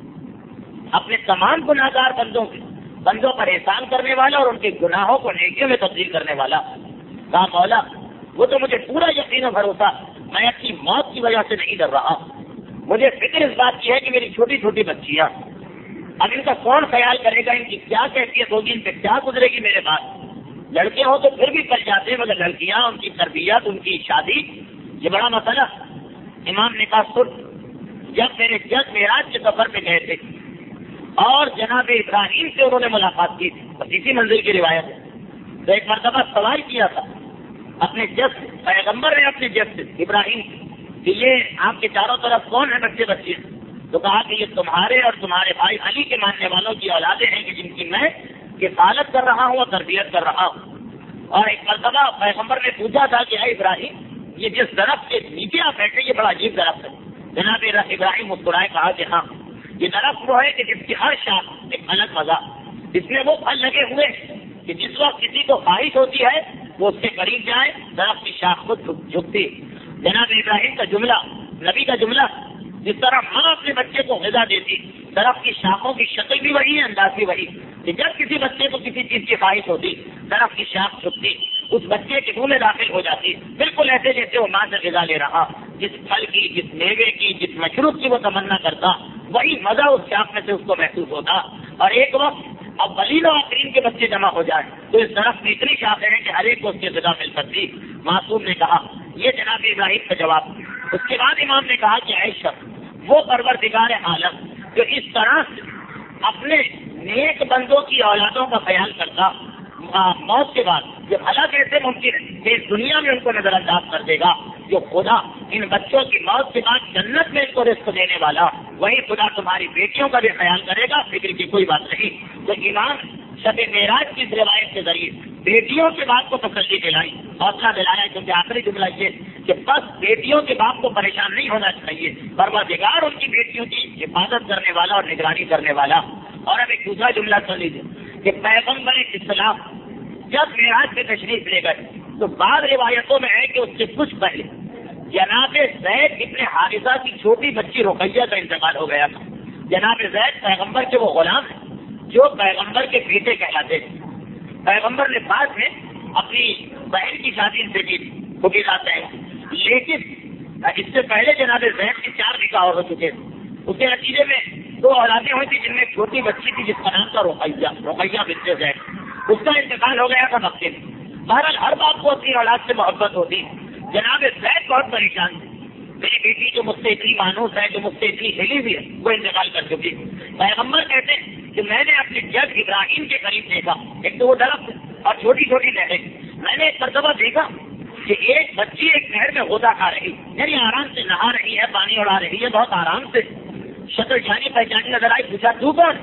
اپنے تمام گناہگار بندوں پر احسان کرنے والا اور ان کے گناہوں کو نیکیوں میں تبدیل کرنے والا. کہا مولا وہ تو مجھے پورا یقین و بھروسہ, میں اپنی موت کی وجہ سے نہیں ڈر رہا. مجھے فکر اس بات کی ہے کہ میری چھوٹی چھوٹی بچیاں, اب ان کا کون خیال کرے گا, ان کی کیا کیفیت ہوگی, ان پہ کیا گزرے گی میرے پاس. لڑکے ہوں تو پھر بھی کر جاتے ہیں, مگر لڑکیاں, ان کی تربیت, ان کی شادی, یہ بڑا مسئلہ. امام نے کہا سن, جب میرے جد معراج کے سفر پہ گئے تھے اور جناب ابراہیم سے انہوں نے ملاقات کی تھی, بس اسی منزل کی روایت ہے, تو ایک مرتبہ سوال کیا تھا اپنے جد پیغمبر نے اپنے جد سے ابراہیم کہ یہ آپ کے چاروں طرف کون ہیں بچے بچے, تو کہا کہ یہ تمہارے اور تمہارے بھائی علی کے ماننے والوں کی اولادیں ہیں کہ جن کی میں کفالت کر رہا ہوں اور تربیت کر رہا ہوں. اور ایک مرتبہ پیغمبر نے پوچھا تھا کہ اے ابراہیم یہ جس درخت کے نیچے آپ بیٹھے یہ بڑا عجیب درخت ہے. جناب ابراہیم مسکرائے, کہا کہ ہاں یہ درخت وہ ہے کہ جس کی ہر شاخ ایک الگ مزہ, اس میں وہ پھل لگے ہوئے کہ جس وقت کسی کو خواہش ہوتی ہے وہ اس کے قریب جائے, درخت کی شاخ خود جھکتی. جناب ابراہیم کا جملہ, نبی کا جملہ, جس طرح ماں اپنے بچے کو غذا دیتی, درخت کی شاخوں کی شکل بھی وہی ہے, انداز بھی وہی, کہ جب کسی بچے کو کسی چیز کی خواہش ہوتی درخت کی شاخ جھکتی, اس بچے کے منہ میں داخل ہو جاتی, بالکل ایسے جیسے وہ ماں سے غذا لے رہا. جس پھل کی, جس میوے کی, جس مشروب کی وہ تمنا کرتا, وہی مزہ اس شاخ میں سے اس کو محسوس ہوتا. اور ایک وقت اولین و آخرین کے بچے جمع ہو جائیں تو اس درخت میں اتنی شاخیں ہیں کہ ہر ایک کو اس کی غذا مل سکتی. معصوم نے کہا, یہ جناب ابراہیم کا جواب. اس کے بعد امام نے کہا کہ عائشہ وہ پروردگار عالم جو اس طرح سے اپنے نیک بندوں کی اولادوں کا خیال کرتا, موت کے بعد یہ بھلا کیسے ممکن ہے کہ اس دنیا میں ان کو نظر انداز کر دے گا. جو خدا ان بچوں کی موت کے بعد جنت میں ان کو رزق دینے والا, وہی خدا تمہاری بیٹیوں کا بھی خیال کرے گا, فکر کی کوئی بات نہیں. تو امام شب معراج کی روایت کے ذریعے بیٹیوں کے باپ کو تسلی دلائی, حوصلہ دلایا, کیونکہ آخری جملہ یہ کہ بس بیٹیوں کے باپ کو پریشان نہیں ہونا چاہیے, پروردگار ان کی بیٹیوں کی حفاظت کرنے والا اور نگرانی کرنے والا. اور اب ایک دوسرا جملہ سن لیجیے کہ پیغمبر اسلام جب معراج سے تشریف لے گئے تو بعض روایتوں میں ہے کہ اس سے کچھ پہلے جناب زید ابن حارثہ کی چھوٹی بچی رقیہ کا انتقال ہو گیا تھا. جناب زید پیغمبر کے وہ غلام ہیں جو پیغمبر کے بیٹے کہلاتے تھے. پیغمبر نے بعد میں اپنی بہن کی شادی سے کی خبی لاتے ہیں، لیکن اس سے پہلے جناب زید کے 4 نکاح ہو چکے تھے. اس کے نتیجے میں 2 اولادیں ہوئی تھی، جن میں ایک چھوٹی بچی تھی جس کا نام تھا رقیہ بنت زید. اس کا انتقال ہو گیا تھا مکے میں. بہرحال ہر باپ کو اپنی اولاد سے محبت ہوتی. جناب زید بہت پریشان تھے. میری بیٹی جو مجھ سے اتنی مانوس ہے، جو مجھ سے اتنی ہلی ہوئی ہے، وہ انتقال کر چکی. پیغمبر کہتے ہیں کہ میں نے اپنے جد ابراہیم کے قریب دیکھا، ایک تو وہ درخت اور چھوٹی چھوٹی نہریں. میں نے ایک مرتبہ دیکھا کہ ایک بچی ایک نہر میں غوطہ کھا رہی، یعنی آرام سے نہا رہی ہے، پانی اڑا رہی ہے بہت آرام سے. شکل جانی پہچانی نظر آئی. پوچھا تو کون؟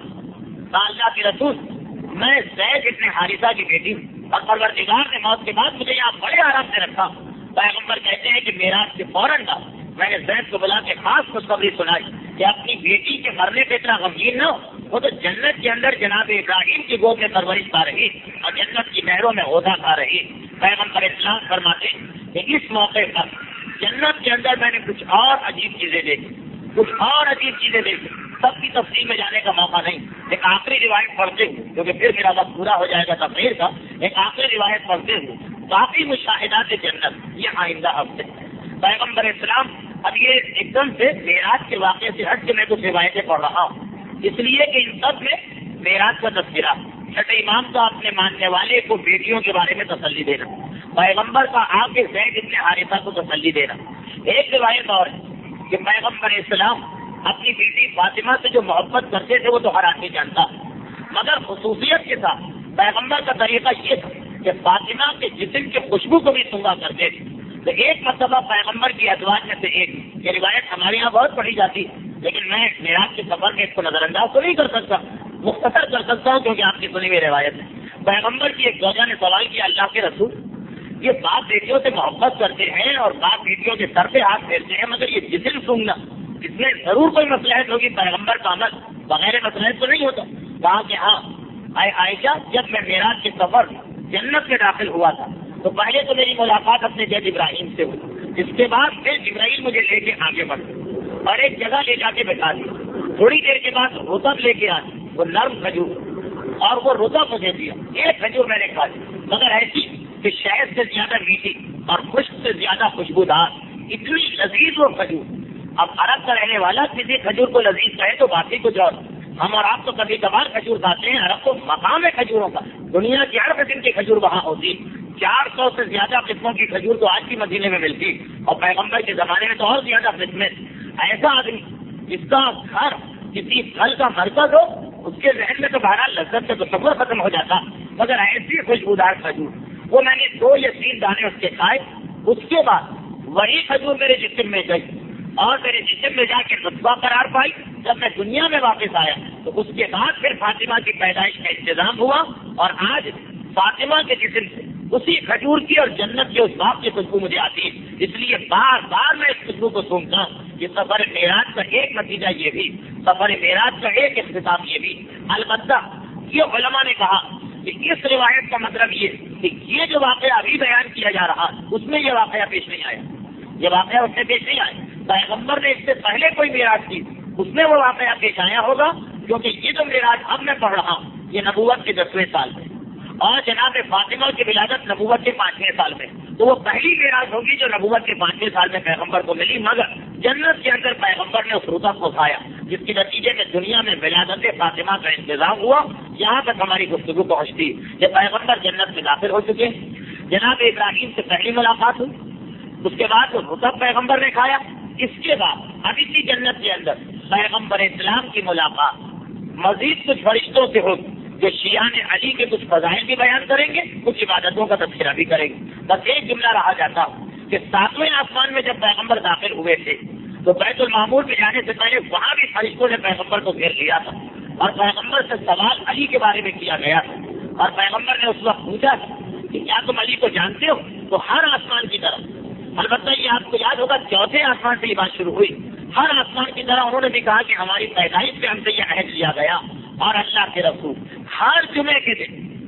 اللہ کے رسول میں زید ابن حارثہ کی بیٹی ہوں، اور پروردگار نے موت کے بعد مجھے یہاں بڑے آرام سے رکھا. پیغمبر کہتے ہیں کہ معراج کے فوراً بعد میں نے زید کو بلا کے خاص خوشخبری سنائی کہ اپنی بیٹی کے مرنے پہ اتنا غمگین نہ ہو، وہ تو جنت کے اندر جناب ابراہیم کی گود میں پرورش پا رہی اور جنت کی نہروں میں غوطہ کھا رہی. پیغمبر اسلام فرماتے کہ اس موقع پر جنت کے اندر میں نے کچھ اور عجیب چیزیں دیکھی، کچھ اور عجیب چیزیں دیکھی. سب کی تفصیل میں جانے کا موقع نہیں. ایک آخری روایت پڑھتے ہوئے، کیونکہ پھر میرا وقت پورا ہو جائے گا تقریر کا، ایک آخری روایت پڑھتے ہوئے باقی مشاہدات جنت یہ آئندہ ہفتے. پیغمبر اسلام اب یہ ایک دم سے معراج کے واقعے سے ہٹ کے میں کچھ روایتیں پڑھ رہا ہوں، اس لیے کہ ان سب میں معراج کا تذکرہ. چھٹے امام کا اپنے ماننے والے کو بیٹیوں کے بارے میں تسلی دینا، پیغمبر کا آپ کے زید ابن حارثہ کو تسلی دینا. ایک روایت اور ہے کہ پیغمبر اسلام اپنی بیٹی فاطمہ سے جو محبت کرتے تھے وہ تو ہر آدمی جانتا، مگر خصوصیت کے ساتھ پیغمبر کا طریقہ یہ تھا کہ فاطمہ کے جسم کی خوشبو کو بھی سونگا کرتے تھے. تو ایک مرتبہ پیغمبر کی ازواج میں سے ایک، یہ روایت ہمارے یہاں بہت پڑھی جاتی ہے، لیکن میں معراج کے سفر میں اس کو نظر انداز تو نہیں کر سکتا، مختصر کر سکتا ہوں کیونکہ آپ کی سنی ہوئی روایت ہے. پیغمبر کی ایک زوجہ نے سوال کیا، اللہ کے رسول یہ باپ بیٹیوں سے محبت کرتے ہیں اور باپ بیٹیوں کے سر پہ ہاتھ پھیرتے ہیں، مگر یہ جسم سونگنا اس میں ضرور کوئی مصلحت ہوگی، پیغمبر کا عمل بغیر مصلحت تو نہیں ہوتا. کہا کہ ہاں اے عائشہ، جب میں معراج کے سفر جنت میں داخل ہوا تھا تو پہلے تو میری ملاقات اپنے جد ابراہیم سے ہوئی، اس کے بعد پھر جبرائیل مجھے لے کے آگے بڑھے اور ایک جگہ لے جا کے بٹھا دیا. تھوڑی دیر کے بعد رطب لے کے آئی، وہ نرم کھجور، اور وہ رطب مجھے دیا. ایک کھجور میں نے کھا لی، مگر ایسی کہ شہد سے زیادہ میٹھی اور خشک سے زیادہ خوشبودار، اتنی لذیذ وہ کھجور. اب عرب کا رہنے والا کسی کھجور کو لذیذ کہے تو باقی کچھ اور. ہم اور آپ تو کبھی کبھار کھجور کھاتے ہیں، عرب کو مقام ہے کھجوروں کا، دنیا کی ہر قسم کی کھجور وہاں ہوتی. 400 سے زیادہ قسموں کی کھجور تو آج بھی مدینے میں ملتی، اور پیغمبر کے زمانے میں تو اور زیادہ قسمیں. ایسا آدمی جس کا گھر کسی پھل کا مرکز ہو، اس کے ذہن میں تو بہرحال لذت کا تصور ختم ہو جاتا، مگر ایسی خوشبودار کھجور، وہ میں نے 2 یا 3 دانے اس کے کھائے. اس کے بعد وہی کھجور میرے جسم میں گئی اور میرے جسم میں جا کے نطفہ قرار پائی. جب میں دنیا میں واپس آیا تو اس کے بعد پھر فاطمہ کی پیدائش کا انتظام ہوا، اور آج فاطمہ کے جسم سے اسی کھجور کی اور جنت کے اس باغ کی خوشبو مجھے آتی ہے. اس لیے بار بار میں اس خوشبو کو سونگتا ہوں. یہ سفر معراج کا ایک نتیجہ یہ بھی، سفر معراج کا ایک اختتام یہ بھی. البتہ یہ علماء نے کہا کہ اس روایت کا مطلب یہ کہ یہ جو واقعہ ابھی بیان کیا جا رہا اس میں یہ واقعہ پیش نہیں آیا، یہ واقعہ اس سے پیش نہیں آیا. پیغمبر نے اس سے پہلے کوئی معراج کی اس میں وہ واقعہ پیش آیا ہوگا، کیونکہ یہ جو معراج اب میں پڑھ رہا ہوں یہ نبوت کے 10ویں سال میں، اور جناب فاطمہ کی ولادت نبوت کے 5ویں سال میں، تو وہ پہلی معراج ہوگی جو نبوت کے 5ویں سال میں پیغمبر کو ملی. مگر جنت کے اندر پیغمبر نے اس رطب کو کھایا، جس کے نتیجے میں دنیا میں ولادت فاطمہ کا انتظام ہوا. یہاں تک ہماری گفتگو پہنچتی کہ پیغمبر جنت میں داخل ہو چکے. جناب ابراہیم سے پہلی ملاقات ہوئی، اس کے بعد وہ رطب پیغمبر نے کھایا. اس کے بعد اب اسی جنت کے اندر پیغمبر اسلام کی ملاقات مزید کچھ فرشتوں سے ہوگی جو شیعان علی کے کچھ فضائل بھی بیان کریں گے، کچھ عبادتوں کا تذکرہ بھی کریں گے. بس ایک جملہ رہا جاتا کہ 7ویں آسمان میں جب پیغمبر داخل ہوئے تھے تو بیت المعمور میں جانے سے پہلے وہاں بھی فرشتوں نے پیغمبر کو گھیر لیا تھا، اور پیغمبر سے سوال علی کے بارے میں کیا گیا تھا. اور پیغمبر نے اس وقت پوچھا کہ کیا تم علی کو جانتے ہو؟ تو ہر آسمان کی طرف، البتہ یہ آپ کو یاد ہوگا 4تھے آسمان سے یہ بات شروع ہوئی، ہر آسمان کی طرح انہوں نے بھی کہا کہ ہماری پیدائش سے ہم سے یہ عہد لیا گیا. اور اللہ کے رسول ہر جمعے کے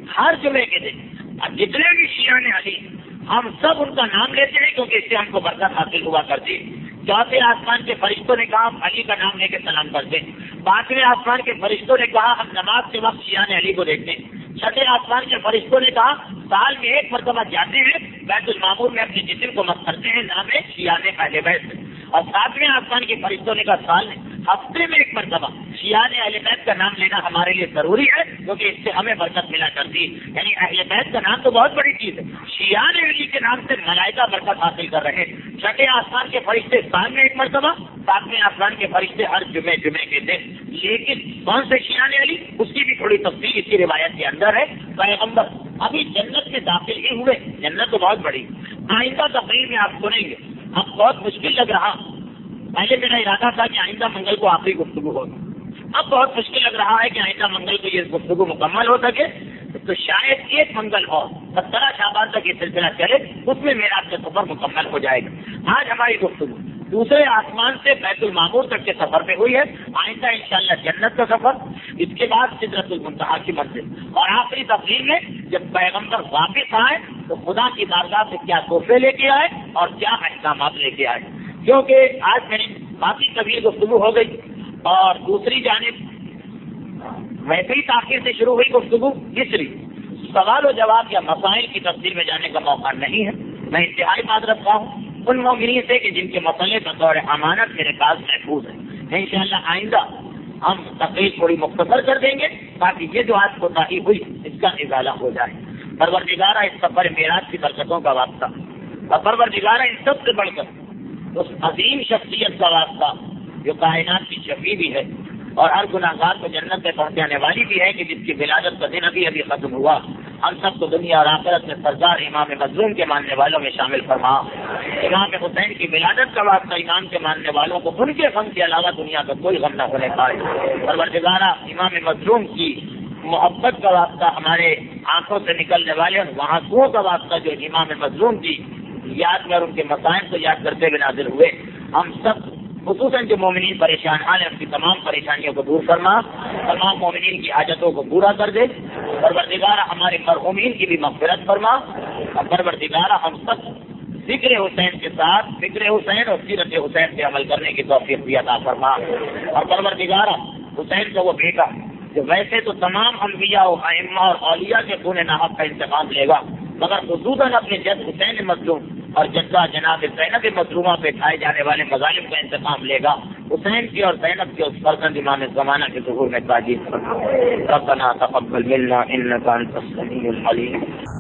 دن جتنے بھی شیعان علی ہم سب ان کا نام لیتے ہیں، کیونکہ اس سے ہم کو برکت حاصل ہوا کرتی. 4تھے آسمان کے فرشتوں نے کہا ہم علی کا نام لے کے سلام کرتے ہیں. 5ویں آسمان کے فرشتوں نے کہا ہم نماز کے وقت شیعان علی کو دیکھتے ہیں. چھٹے آسمان کے فرشتوں نے کہا سال میں ایک مرتبہ جاتے ہیں بیت المعمور میں اپنے جسم کو مس کرتے ہیں نام شیعان اہل بیت، اور ساتویں آسمان کے فرشتوں نے کہا سال میں ہفتے میں ایک مرتبہ شیعان اہل بیت کا نام لینا ہمارے لیے ضروری ہے کیونکہ اس سے ہمیں برکت ملا کرتی ہے۔ یعنی اہل بیت کا نام تو بہت بڑی چیز ہے، شیعان اہل کے نام سے ملائکہ برکت حاصل کر رہے ہیں۔ چھٹے آسمان کے فرشتے سال میں ایک مرتبہ، ساتویں آسمان کے فرشتے ہر جمعے کے دن۔ لیکن کون سے شیعان اہل، اس کی بھی تھوڑی تفصیل اسی روایت کے اندر ہے۔ پیغمبر ابھی جنت میں داخل ہی ہوئے، جنت تو بہت بڑی، آئندہ تقریر میں آپ سنیں گے۔ اب بہت مشکل لگ رہا، پہلے میرا ارادہ تھا کہ آئندہ منگل کو آخری گفتگو ہوگی، اب بہت مشکل لگ رہا ہے کہ آئندہ منگل کو یہ گفتگو مکمل ہو سکے، تو شاید ایک منگل اور 17 شعبان تک یہ سلسلہ چلے، اس میں معراج کا سفر مکمل ہو جائے گا۔ آج ہماری گفتگو دوسرے آسمان سے بیت المعمور تک کے سفر پہ ہوئی ہے، آئندہ انشاءاللہ جنت کا سفر، اس کے بعد سدرۃ المنتہا کی منزل، اور آخری تقریر میں جب پیغمبر واپس آئے تو خدا کی بارگاہ سے کیا تحفے لے کے آئے اور کیا احکامات لے کے آئے۔ کیونکہ آج میری باقی طویل گفتگو ہو گئی، اور دوسری جانب ویسے ہی تاخیر سے شروع ہوئی گفتگو، اس لیے سوال و جواب یا مسائل کی تفصیل میں جانے کا موقع نہیں ہے۔ میں انتہائی بات رکھتا ہوں ان مومنین سے کہ جن کے مسئلے بطور امانت میرے پاس محفوظ ہے۔ انشاءاللہ آئندہ ہم تقریر تھوڑی مختصر کر دیں گے تاکہ یہ جو آج کوتاہی ہوئی اس کا ازالہ ہو جائے۔ پروردگارہ اس سفر معراج کی برکتوں کا واسطہ، اور پروردگارہ ان سب سے بڑھ کر اس عظیم شخصیت کا واسطہ جو کائنات کی شفیع بھی ہے اور ہر گناہگار کو جنت میں پہنچانے والی بھی ہے، کہ جس کی ولادت کا دن ابھی ختم ہوا، ہم سب کو دنیا اور آخرت میں سردار امام مظلوم کے ماننے والوں میں شامل فرما۔ امام حسین کی ولادت کا واسطہ امام کے ماننے والوں کو ان کے غم کے علاوہ دنیا کا کوئی غم نہ ہونے پائے۔ پروردگارہ امام مظلوم کی محبت کا واسطہ ہمارے آنکھوں سے نکلنے والے وہاں کا واسطہ جو امام مظلوم کی یاد میں اور ان کے مسائل کو یاد کرتے ہوئے نازل ہوئے، ہم سب خصوصاً جو مومنین پریشان حال ہیں ان کی تمام پریشانیوں کو دور فرما، تمام مومنین کی حاجتوں کو پورا کر دے۔ پروردگارہ ہمارے مرحومین کی بھی مغفرت فرما، اور پروردگارہ ہم سب ذکر حسین کے ساتھ فکر حسین اور سیرت حسین پہ عمل کرنے کی توفیق بھی عطا فرما۔ اور پروردگارہ حسین کا وہ بیٹا جو ویسے تو تمام انبیاء و ائمہ اور اولیاء کے خون ناحق کا انتقام لے گا، مگر خصوصاً اپنے جد حسین مظلوم اور جدہ جناب زینب مظلومہ پہ کھائے جانے والے مظالم کا انتقام لے گا، حسین کی اور زینب کے اس فرزند امام زمانہ کے ظہور میں تعجیل فرما۔ ربنا تقبل منا انک انت السمیع العلیم۔